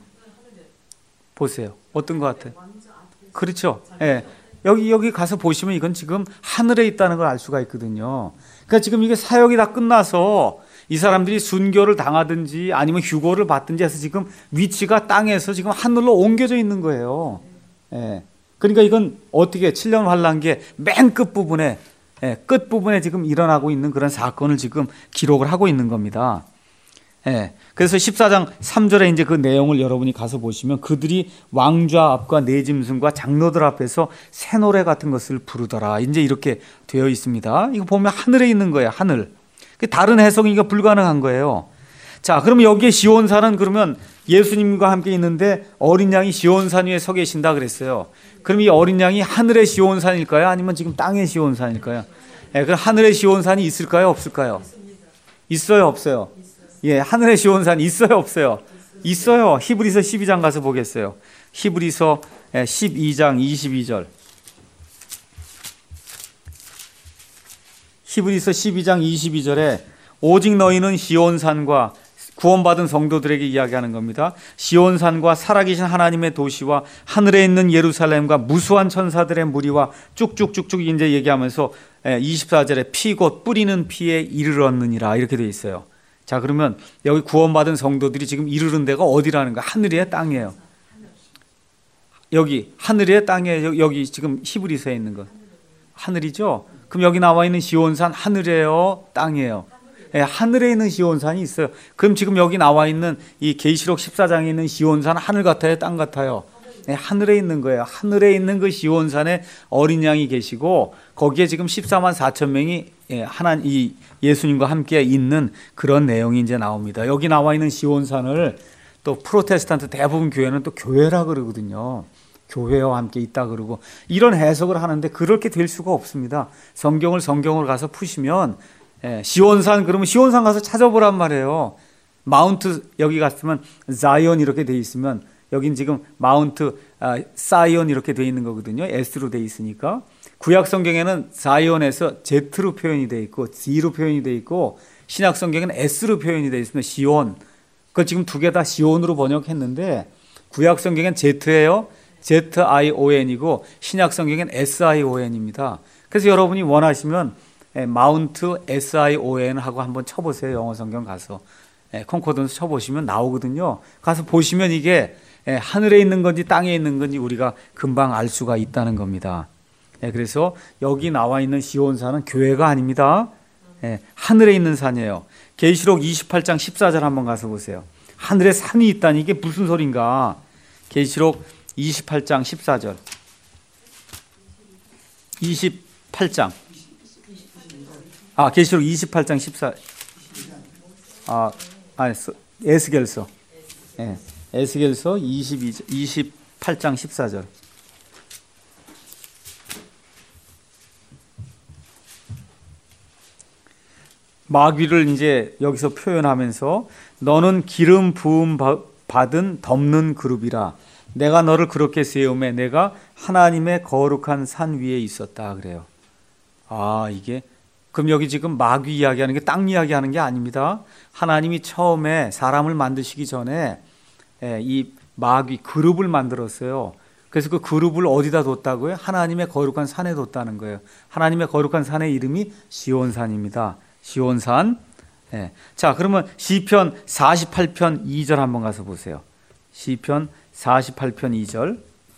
보세요. 어떤 것 같아요? 그렇죠. 예. 여기, 여기 가서 보시면 이건 지금 하늘에 있다는 걸 알 수가 있거든요. 그러니까 지금 이게 사역이 다 끝나서 이 사람들이 순교를 당하든지 아니면 휴고를 받든지 해서 지금 위치가 땅에서 지금 하늘로 옮겨져 있는 거예요. 예. 그러니까 이건 어떻게 칠 년 환란기의 맨 끝부분에, 예, 끝부분에 지금 일어나고 있는 그런 사건을 지금 기록을 하고 있는 겁니다. 예. 그래서 십사 장 삼 절에 이제 그 내용을 여러분이 가서 보시면 그들이 왕좌 앞과 네 짐승과 장로들 앞에서 새 노래 같은 것을 부르더라. 이제 이렇게 되어 있습니다. 이거 보면 하늘에 있는 거예요. 하늘. 다른 해석이니까 불가능한 거예요. 자, 그러면 여기에 시온산은 그러면 예수님과 함께 있는데 어린 양이 시온산 위에 서 계신다 그랬어요. 그럼 이 어린 양이 하늘의 시온산일까요? 아니면 지금 땅의 시온산일까요? 예, 그럼 하늘의 시온산이 있을까요? 없을까요? 있어요, 없어요? 예, 하늘의 시온산 있어요, 없어요? 있어요. 히브리서 십이 장 가서 보겠어요. 히브리서 십이 장 이십이 절. 히브리서 십이 장 이십이 절에 오직 너희는 시온산과 구원받은 성도들에게 이야기하는 겁니다. 시온산과 살아계신 하나님의 도시와 하늘에 있는 예루살렘과 무수한 천사들의 무리와 쭉쭉쭉쭉 이제 얘기하면서 이십사 절에 피 곧 뿌리는 피에 이르렀느니라 이렇게 되어 있어요. 자, 그러면 여기 구원받은 성도들이 지금 이르는 데가 어디라는 거야? 하늘이에요, 땅이에요? 여기 하늘이에요, 땅이에요? 여기 지금 히브리서에 있는 것 하늘이죠? 그럼 여기 나와 있는 시온산 하늘이에요, 땅이에요? 예, 하늘에 있는 시온산이 있어요. 그럼 지금 여기 나와 있는 이 계시록 십사 장에 있는 시온산 하늘 같아요, 땅 같아요? 예, 하늘에 있는 거예요. 하늘에 있는 그 시온산에 어린 양이 계시고 거기에 지금 십사만 사천 명이 예, 하나 이 예수님과 함께 있는 그런 내용이 이제 나옵니다. 여기 나와 있는 시온산을 또 프로테스탄트 대부분 교회는 또 교회라 그러거든요. 교회와 함께 있다 그러고 이런 해석을 하는데 그렇게 될 수가 없습니다. 성경을 성경으로 가서 푸시면 예, 시온산 그러면 시온산 가서 찾아보란 말이에요. 마운트 여기 갔으면 자이온 이렇게 돼 있으면 여긴 지금 마운트 아, 사이온 이렇게 돼 있는 거거든요. S로 돼 있으니까 구약 성경에는 자이온에서 Z로 표현이 돼 있고 Z로 표현이 돼 있고 신약 성경에는 S로 표현이 돼 있으면 시온. 그 지금 두 개 다 시온으로 번역했는데 구약 성경엔 Z예요. Z I O N이고 신약 성경엔 S I O N입니다. 그래서 여러분이 원하시면 마운트 S I O N 하고 한번 쳐보세요. 영어 성경 가서 콩코던스 쳐보시면 나오거든요. 가서 보시면 이게 하늘에 있는 건지 땅에 있는 건지 우리가 금방 알 수가 있다는 겁니다. 그래서 여기 나와 있는 시온산은 교회가 아닙니다. 하늘에 있는 산이에요. 계시록 이십팔 장 십사 절 한번 가서 보세요. 하늘에 산이 있다니 이게 무슨 소린가? 계시록 이십팔 장 십사 절. 이십팔 장. 아, 계시록 이십팔 장 십사. 아, 아, 에스겔서. 예. 에스겔서 이십이 절, 이십팔 장 십사 절. 마귀를 이제 여기서 표현하면서 너는 기름 부음 받은 덮는 그룹이라. 내가 너를 그렇게 세우매 내가 하나님의 거룩한 산 위에 있었다 그래요. 아, 이게 그럼 여기 지금 마귀 이야기하는 게 땅 이야기하는 게 아닙니다. 하나님이 처음에 사람을 만드시기 전에 이 마귀 그룹을 만들었어요. 그래서 그 그룹을 어디다 뒀다고요? 하나님의 거룩한 산에 뒀다는 거예요. 하나님의 거룩한 산의 이름이 시온산입니다. 시온산. 예. 자, 그러면 시편 사십팔 편 이 절 한번 가서 보세요. 시편 사십팔 편 이 절.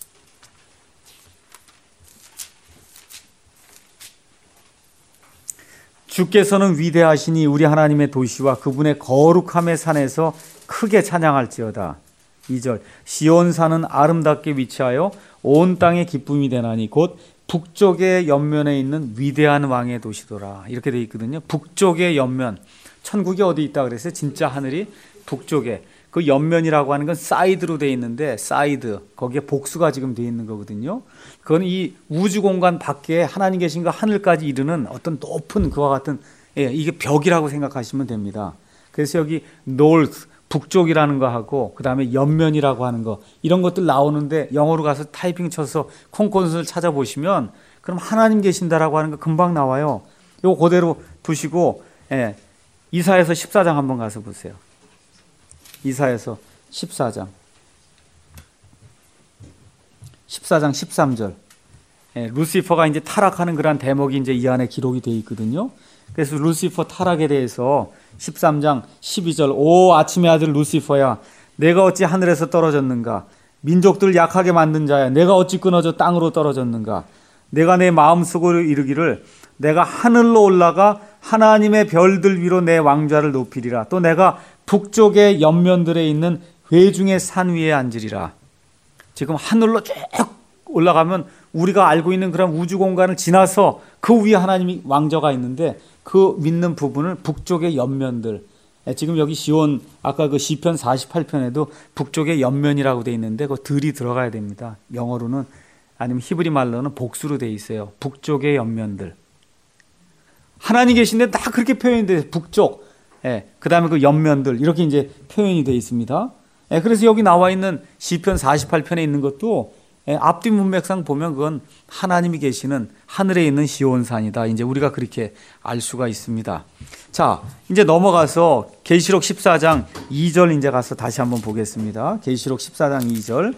주께서는 위대하시니 우리 하나님의 도시와 그분의 거룩함의 산에서 크게 찬양할지어다. 이 절. 시온산은 아름답게 위치하여 온 땅의 기쁨이 되나니 곧 북쪽의 옆면에 있는 위대한 왕의 도시더라. 이렇게 되어 있거든요. 북쪽의 옆면. 천국이 어디 있다 그랬어요? 진짜 하늘이 북쪽에. 그 옆면이라고 하는 건 사이드로 되어 있는데 사이드. 거기에 복수가 지금 되어 있는 거거든요. 그건 이 우주 공간 밖에 하나님 계신 그 하늘까지 이르는 어떤 높은 그와 같은 예, 이게 벽이라고 생각하시면 됩니다. 그래서 여기 north 북쪽이라는 거 하고 그 다음에 옆면이라고 하는 거 이런 것들 나오는데 영어로 가서 타이핑 쳐서 콩콘스를 찾아보시면 그럼 하나님 계신다라고 하는 거 금방 나와요. 이거 그대로 두시고 예, 이사야서 십사 장 한번 가서 보세요. 이사야서 십사 장 십사 장 십삼 절. 예, 루시퍼가 이제 타락하는 그런 대목이 이제 이 안에 기록이 되어 있거든요. 그래서 루시퍼 타락에 대해서 십삼 장 십이 절. 오 아침의 아들 루시퍼야 내가 어찌 하늘에서 떨어졌는가? 민족들 약하게 만든 자야 내가 어찌 끊어져 땅으로 떨어졌는가? 내가 내 마음속으로 이르기를 내가 하늘로 올라가 하나님의 별들 위로 내 왕좌를 높이리라. 또 내가 북쪽의 옆면들에 있는 회중의 산 위에 앉으리라. 지금 하늘로 쭉 올라가면 우리가 알고 있는 그런 우주 공간을 지나서 그 위에 하나님이 왕좌가 있는데 그 믿는 부분을 북쪽의 옆면들. 지금 여기 시온 아까 그 시편 사십팔 편에도 북쪽의 옆면이라고 돼 있는데 그 들이 들어가야 됩니다. 영어로는 아니면 히브리 말로는 복수로 돼 있어요. 북쪽의 옆면들. 하나님 계신데 다 그렇게 표현이 돼요. 북쪽. 예, 그 다음에 그 옆면들 이렇게 이제 표현이 되어 있습니다. 예, 그래서 여기 나와 있는 시편 사십팔 편에 있는 것도 예, 앞뒤 문맥상 보면 그건 하나님이 계시는 하늘에 있는 시온산이다. 이제 우리가 그렇게 알 수가 있습니다. 자, 이제 넘어가서 계시록 십사 장 이 절 이제 가서 다시 한번 보겠습니다. 계시록 십사 장 이 절.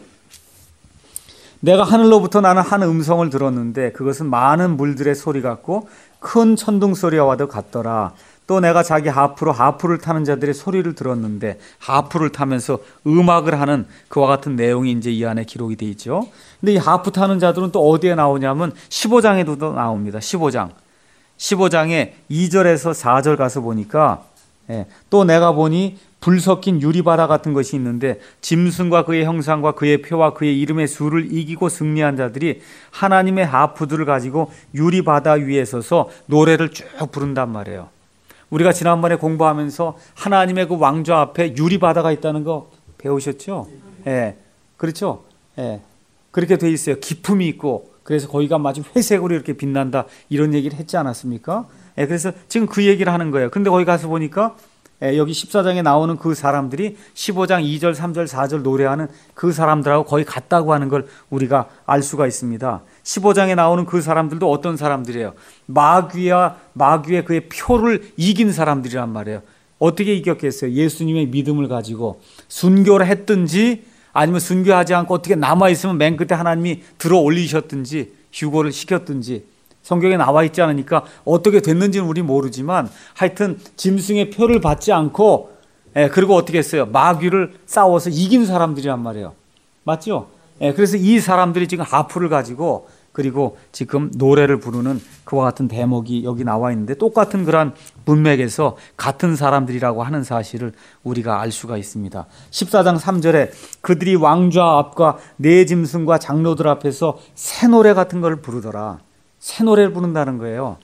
내가 하늘로부터 나는 한 음성을 들었는데 그것은 많은 물들의 소리 같고 큰 천둥 소리와도 같더라. 또 내가 자기 하프로 하프를 타는 자들의 소리를 들었는데 하프를 타면서 음악을 하는 그와 같은 내용이 이제 이 안에 기록이 되어 있죠. 근데 이 하프 타는 자들은 또 어디에 나오냐면 십오 장에도 나옵니다. 십오 장. 십오 장에 이 절에서 사 절 가서 보니까 예, 또 내가 보니 불 섞인 유리바다 같은 것이 있는데 짐승과 그의 형상과 그의 표와 그의 이름의 수를 이기고 승리한 자들이 하나님의 하프들을 가지고 유리바다 위에 서서 노래를 쭉 부른단 말이에요. 우리가 지난번에 공부하면서 하나님의 그 왕좌 앞에 유리바다가 있다는 거 배우셨죠? 예, 그렇죠? 예, 그렇게 돼 있어요. 기품이 있고 그래서 거기가 마치 회색으로 이렇게 빛난다 이런 얘기를 했지 않았습니까? 예, 그래서 지금 그 얘기를 하는 거예요. 근데 거기 가서 보니까 예, 여기 십사 장에 나오는 그 사람들이 십오 장 이 절, 삼 절, 사 절 노래하는 그 사람들하고 거의 같다고 하는 걸 우리가 알 수가 있습니다. 십오 장에 나오는 그 사람들도 어떤 사람들이에요? 마귀와 마귀의 그의 표를 이긴 사람들이란 말이에요. 어떻게 이겼겠어요? 예수님의 믿음을 가지고 순교를 했든지 아니면 순교하지 않고 어떻게 남아있으면 맨 끝에 하나님이 들어 올리셨든지 휴고를 시켰든지 성경에 나와 있지 않으니까 어떻게 됐는지는 우리 모르지만 하여튼 짐승의 표를 받지 않고 예, 그리고 어떻게 했어요? 마귀를 싸워서 이긴 사람들이란 말이에요. 맞죠? 예, 그래서 이 사람들이 지금 하프를 가지고 그리고 지금 노래를 부르는 그와 같은 대목이 여기 나와 있는데 똑같은 그런 문맥에서 같은 사람들이라고 하는 사실을 우리가 알 수가 있습니다. 십사 장 삼 절에 그들이 왕좌 앞과 네 짐승과 장로들 앞에서 새 노래 같은 걸 부르더라. 새 노래를 부른다는 거예요.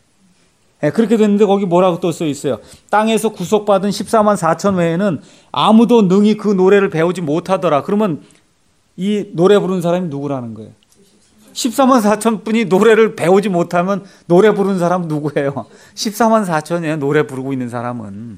네, 그렇게 됐는데 거기 뭐라고 또 써 있어요? 땅에서 구속받은 십사만 사천 외에는 아무도 능히 그 노래를 배우지 못하더라. 그러면 이 노래 부르는 사람이 누구라는 거예요? 십사만 사천 분이 노래를 배우지 못하면 노래 부르는 사람 누구예요? 십사만 사천이에요. 노래 부르고 있는 사람은.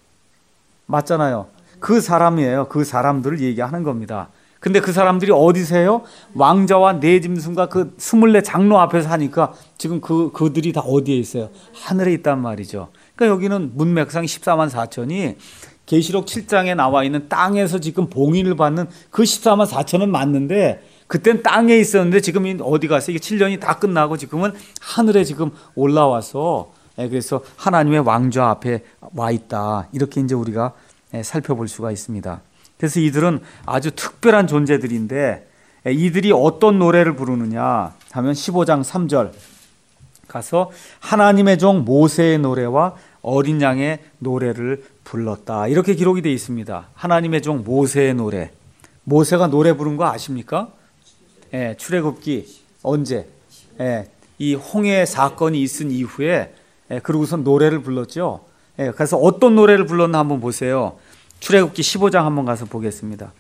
맞잖아요. 그 사람이에요. 그 사람들을 얘기하는 겁니다. 근데 그 사람들이 어디세요? 왕자와 네 짐승과 그 스물네 장로 앞에서 하니까 지금 그, 그들이 다 어디에 있어요? 하늘에 있단 말이죠. 그러니까 여기는 문맥상 십사만 사천이 계시록 칠 장에 나와 있는 땅에서 지금 봉인을 받는 그 십사만 사천은 맞는데 그땐 땅에 있었는데 지금 어디 갔어요? 이게 칠 년이 다 끝나고 지금은 하늘에 지금 올라와서 그래서 하나님의 왕좌 앞에 와 있다. 이렇게 이제 우리가 살펴볼 수가 있습니다. 그래서 이들은 아주 특별한 존재들인데 이들이 어떤 노래를 부르느냐 하면 십오 장 삼 절 가서 하나님의 종 모세의 노래와 어린 양의 노래를 불렀다. 이렇게 기록이 되어 있습니다. 하나님의 종 모세의 노래. 모세가 노래 부른 거 아십니까? 예, 출애굽기 언제? 예, 이 홍해 사건이 있은 이후에 예, 그러고서 노래를 불렀죠. 예, 그래서 어떤 노래를 불렀나 한번 보세요. 출애굽기 십오 장 한번 가서 보겠습니다.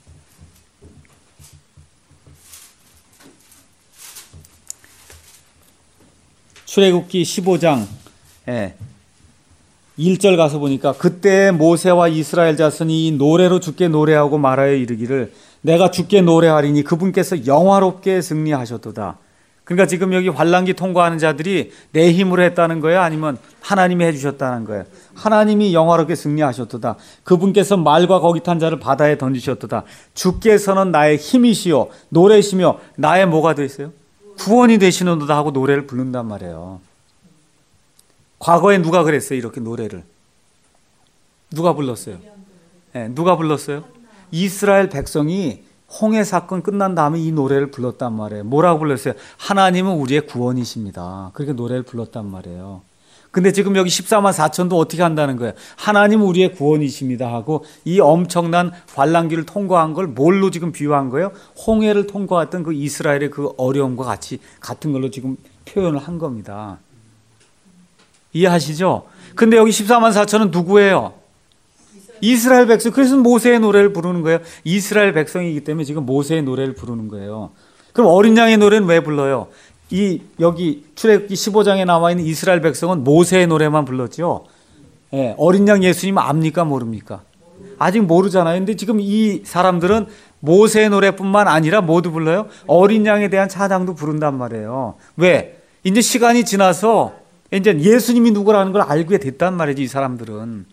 출애굽기 십오 장 예, 일 절 가서 보니까 그때 모세와 이스라엘 자손이 이 노래로 주께 노래하고 말하여 이르기를 내가 주께 노래하리니 그분께서 영화롭게 승리하셨도다. 그러니까 지금 여기 환란기 통과하는 자들이 내 힘으로 했다는 거예요? 아니면 하나님이 해주셨다는 거예요? 하나님이 영화롭게 승리하셨도다. 그분께서 말과 거기 탄 자를 바다에 던지셨도다. 주께서는 나의 힘이시요 노래시며 나의 뭐가 되세요? 구원이 되시는도다 하고 노래를 부른단 말이에요. 과거에 누가 그랬어요? 이렇게 노래를 누가 불렀어요? 네, 누가 불렀어요? 이스라엘 백성이 홍해 사건 끝난 다음에 이 노래를 불렀단 말이에요. 뭐라고 불렀어요? 하나님은 우리의 구원이십니다. 그렇게 노래를 불렀단 말이에요. 근데 지금 여기 십사만 사천도 어떻게 한다는 거예요? 하나님은 우리의 구원이십니다 하고 이 엄청난 환란기를 통과한 걸 뭘로 지금 비유한 거예요? 홍해를 통과했던 그 이스라엘의 그 어려움과 같이 같은 걸로 지금 표현을 한 겁니다. 이해하시죠? 근데 여기 십사만 사천은 누구예요? 이스라엘 백성. 그래서 모세의 노래를 부르는 거예요. 이스라엘 백성이기 때문에 지금 모세의 노래를 부르는 거예요. 그럼 어린 양의 노래는 왜 불러요? 이 여기 출애굽기 십오 장에 나와 있는 이스라엘 백성은 모세의 노래만 불렀죠. 예, 어린 양 예수님 압니까 모릅니까? 아직 모르잖아요. 근데 지금 이 사람들은 모세의 노래뿐만 아니라 모두 불러요. 어린 양에 대한 찬양도 부른단 말이에요. 왜? 이제 시간이 지나서 이제 예수님이 누구라는 걸 알게 됐단 말이지, 이 사람들은.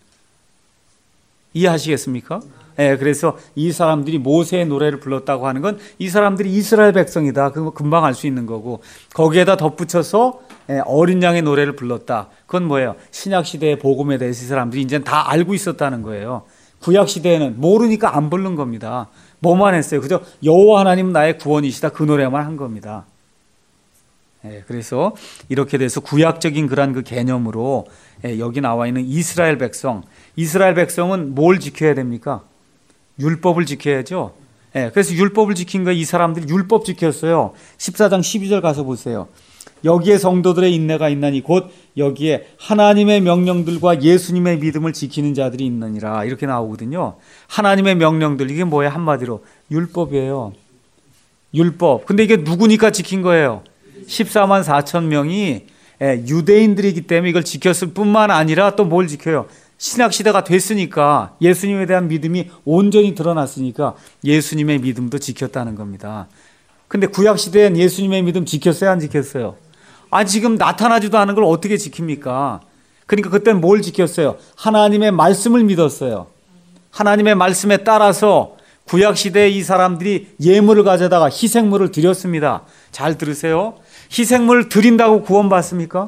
이해하시겠습니까? 예, 그래서 이 사람들이 모세의 노래를 불렀다고 하는 건 이 사람들이 이스라엘 백성이다. 그거 금방 알 수 있는 거고, 거기에다 덧붙여서 예, 어린 양의 노래를 불렀다. 그건 뭐예요? 신약 시대의 복음에 대해서 이 사람들이 이제 다 알고 있었다는 거예요. 구약 시대에는 모르니까 안 부른 겁니다. 뭐만 했어요? 그저 여호와 하나님 나의 구원이시다. 그 노래만 한 겁니다. 예, 그래서 이렇게 돼서 구약적인 그런 그 개념으로 예, 여기 나와 있는 이스라엘 백성, 이스라엘 백성은 뭘 지켜야 됩니까? 율법을 지켜야죠. 예, 그래서 율법을 지킨 거예요. 이 사람들이 율법 지켰어요. 십사 장 십이 절 가서 보세요. 여기에 성도들의 인내가 있나니 곧 여기에 하나님의 명령들과 예수님의 믿음을 지키는 자들이 있느니라. 이렇게 나오거든요. 하나님의 명령들, 이게 뭐예요? 한마디로 율법이에요. 율법. 근데 이게 누구니까 지킨 거예요? 십사만 사천 명이 유대인들이기 때문에 이걸 지켰을 뿐만 아니라 또 뭘 지켜요? 신약시대가 됐으니까, 예수님에 대한 믿음이 온전히 드러났으니까 예수님의 믿음도 지켰다는 겁니다. 근데 구약시대엔 예수님의 믿음 지켰어요? 안 지켰어요? 아, 지금 나타나지도 않은 걸 어떻게 지킵니까? 그러니까 그때는 뭘 지켰어요? 하나님의 말씀을 믿었어요. 하나님의 말씀에 따라서 구약시대에 이 사람들이 예물을 가져다가 희생물을 드렸습니다. 잘 들으세요. 희생물을 드린다고 구원받습니까?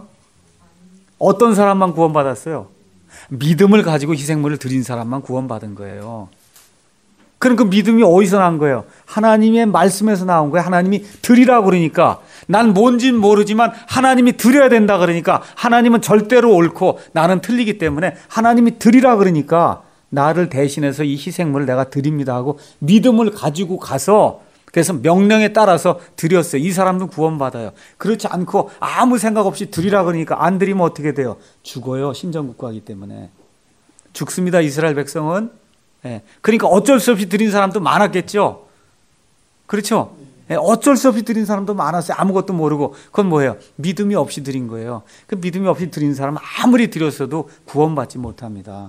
어떤 사람만 구원받았어요? 믿음을 가지고 희생물을 드린 사람만 구원받은 거예요. 그럼 그 믿음이 어디서 난 거예요? 하나님의 말씀에서 나온 거예요. 하나님이 드리라고 그러니까, 난 뭔진 모르지만 하나님이 드려야 된다 그러니까, 하나님은 절대로 옳고 나는 틀리기 때문에 하나님이 드리라 그러니까 나를 대신해서 이 희생물을 내가 드립니다 하고 믿음을 가지고 가서, 그래서 명령에 따라서 드렸어요. 이 사람도 구원받아요. 그렇지 않고 아무 생각 없이 드리라 그러니까 안 드리면 어떻게 돼요? 죽어요. 신정국가이기 때문에. 죽습니다. 이스라엘 백성은. 예. 그러니까 어쩔 수 없이 드린 사람도 많았겠죠. 그렇죠? 예. 어쩔 수 없이 드린 사람도 많았어요. 아무것도 모르고. 그건 뭐예요? 믿음이 없이 드린 거예요. 그 믿음이 없이 드린 사람은 아무리 드렸어도 구원받지 못합니다.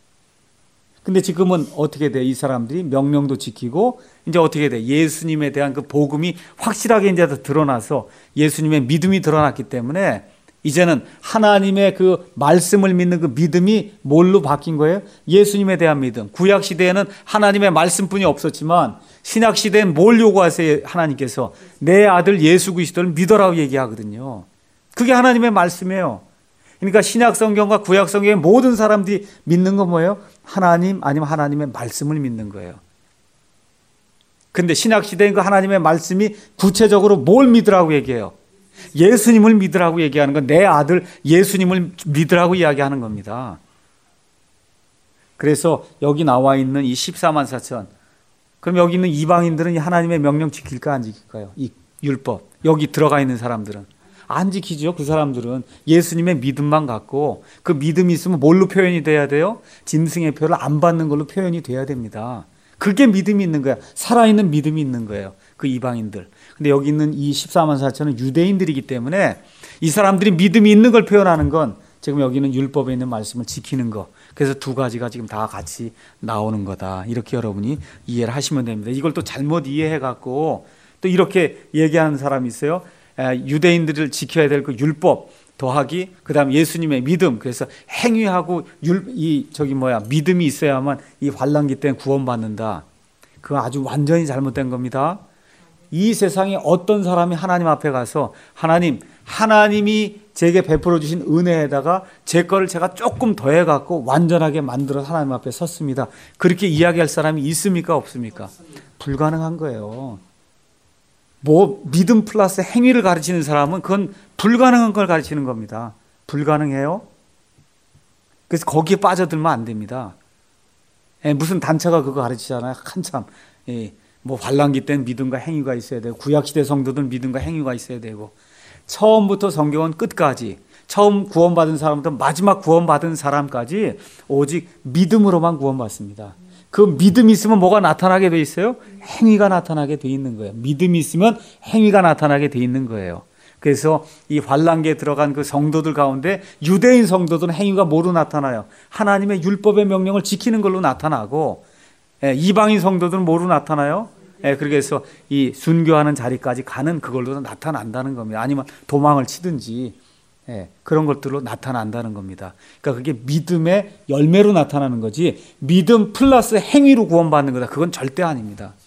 근데 지금은 어떻게 돼? 이 사람들이 명령도 지키고 이제 어떻게 돼? 예수님에 대한 그 복음이 확실하게 이제 드러나서 예수님의 믿음이 드러났기 때문에 이제는 하나님의 그 말씀을 믿는 그 믿음이 뭘로 바뀐 거예요? 예수님에 대한 믿음. 구약 시대에는 하나님의 말씀뿐이 없었지만 신약 시대엔 뭘 요구하세요? 하나님께서 내 아들 예수 그리스도를 믿어라고 얘기하거든요. 그게 하나님의 말씀이에요. 그러니까 신약 성경과 구약 성경의 모든 사람들이 믿는 건 뭐예요? 하나님 아니면 하나님의 말씀을 믿는 거예요. 근데 신약 시대인 그 하나님의 말씀이 구체적으로 뭘 믿으라고 얘기해요? 예수님을 믿으라고 얘기하는 건 내 아들 예수님을 믿으라고 이야기하는 겁니다. 그래서 여기 나와 있는 이 십사만 사천, 그럼 여기 있는 이방인들은 이 하나님의 명령 지킬까 안 지킬까요? 이 율법, 여기 들어가 있는 사람들은 안 지키죠. 그 사람들은 예수님의 믿음만 갖고, 그 믿음이 있으면 뭘로 표현이 돼야 돼요? 짐승의 표를 안 받는 걸로 표현이 돼야 됩니다. 그게 믿음이 있는 거야. 살아있는 믿음이 있는 거예요. 그 이방인들. 근데 여기 있는 이 십사만 사천은 유대인들이기 때문에 이 사람들이 믿음이 있는 걸 표현하는 건 지금 여기는 율법에 있는 말씀을 지키는 거. 그래서 두 가지가 지금 다 같이 나오는 거다. 이렇게 여러분이 이해를 하시면 됩니다. 이걸 또 잘못 이해해 갖고 또 이렇게 얘기하는 사람이 있어요. 유대인들을 지켜야 될 그 율법 더하기 그다음 예수님의 믿음, 그래서 행위하고 율, 이 저기 뭐야 믿음이 있어야만 이 환난기 때는 구원받는다. 그거 아주 완전히 잘못된 겁니다. 이 세상에 어떤 사람이 하나님 앞에 가서 하나님, 하나님이 제게 베풀어 주신 은혜에다가 제 거를 제가 조금 더해 갖고 완전하게 만들어 하나님 앞에 섰습니다. 그렇게 이야기할 사람이 있습니까? 없습니까? 불가능한 거예요. 뭐 믿음 플러스 행위를 가르치는 사람은 그건 불가능한 걸 가르치는 겁니다. 불가능해요. 그래서 거기에 빠져들면 안 됩니다. 예, 무슨 단체가 그거 가르치잖아요. 한참 예, 뭐 환난기 때는 믿음과 행위가 있어야 되고, 구약시대 성도들은 믿음과 행위가 있어야 되고, 처음부터 성경은 끝까지, 처음 구원받은 사람부터 마지막 구원받은 사람까지 오직 믿음으로만 구원받습니다. 그 믿음이 있으면 뭐가 나타나게 돼 있어요? 행위가 나타나게 돼 있는 거예요. 믿음이 있으면 행위가 나타나게 돼 있는 거예요. 그래서 이 환란기에 들어간 그 성도들 가운데 유대인 성도들은 행위가 뭐로 나타나요? 하나님의 율법의 명령을 지키는 걸로 나타나고, 예, 이방인 성도들은 뭐로 나타나요? 예, 그래서 이 순교하는 자리까지 가는 그걸로 나타난다는 겁니다. 아니면 도망을 치든지, 예, 그런 것들로 나타난다는 겁니다. 그러니까 그게 믿음의 열매로 나타나는 거지, 믿음 플러스 행위로 구원받는 거다, 그건 절대 아닙니다.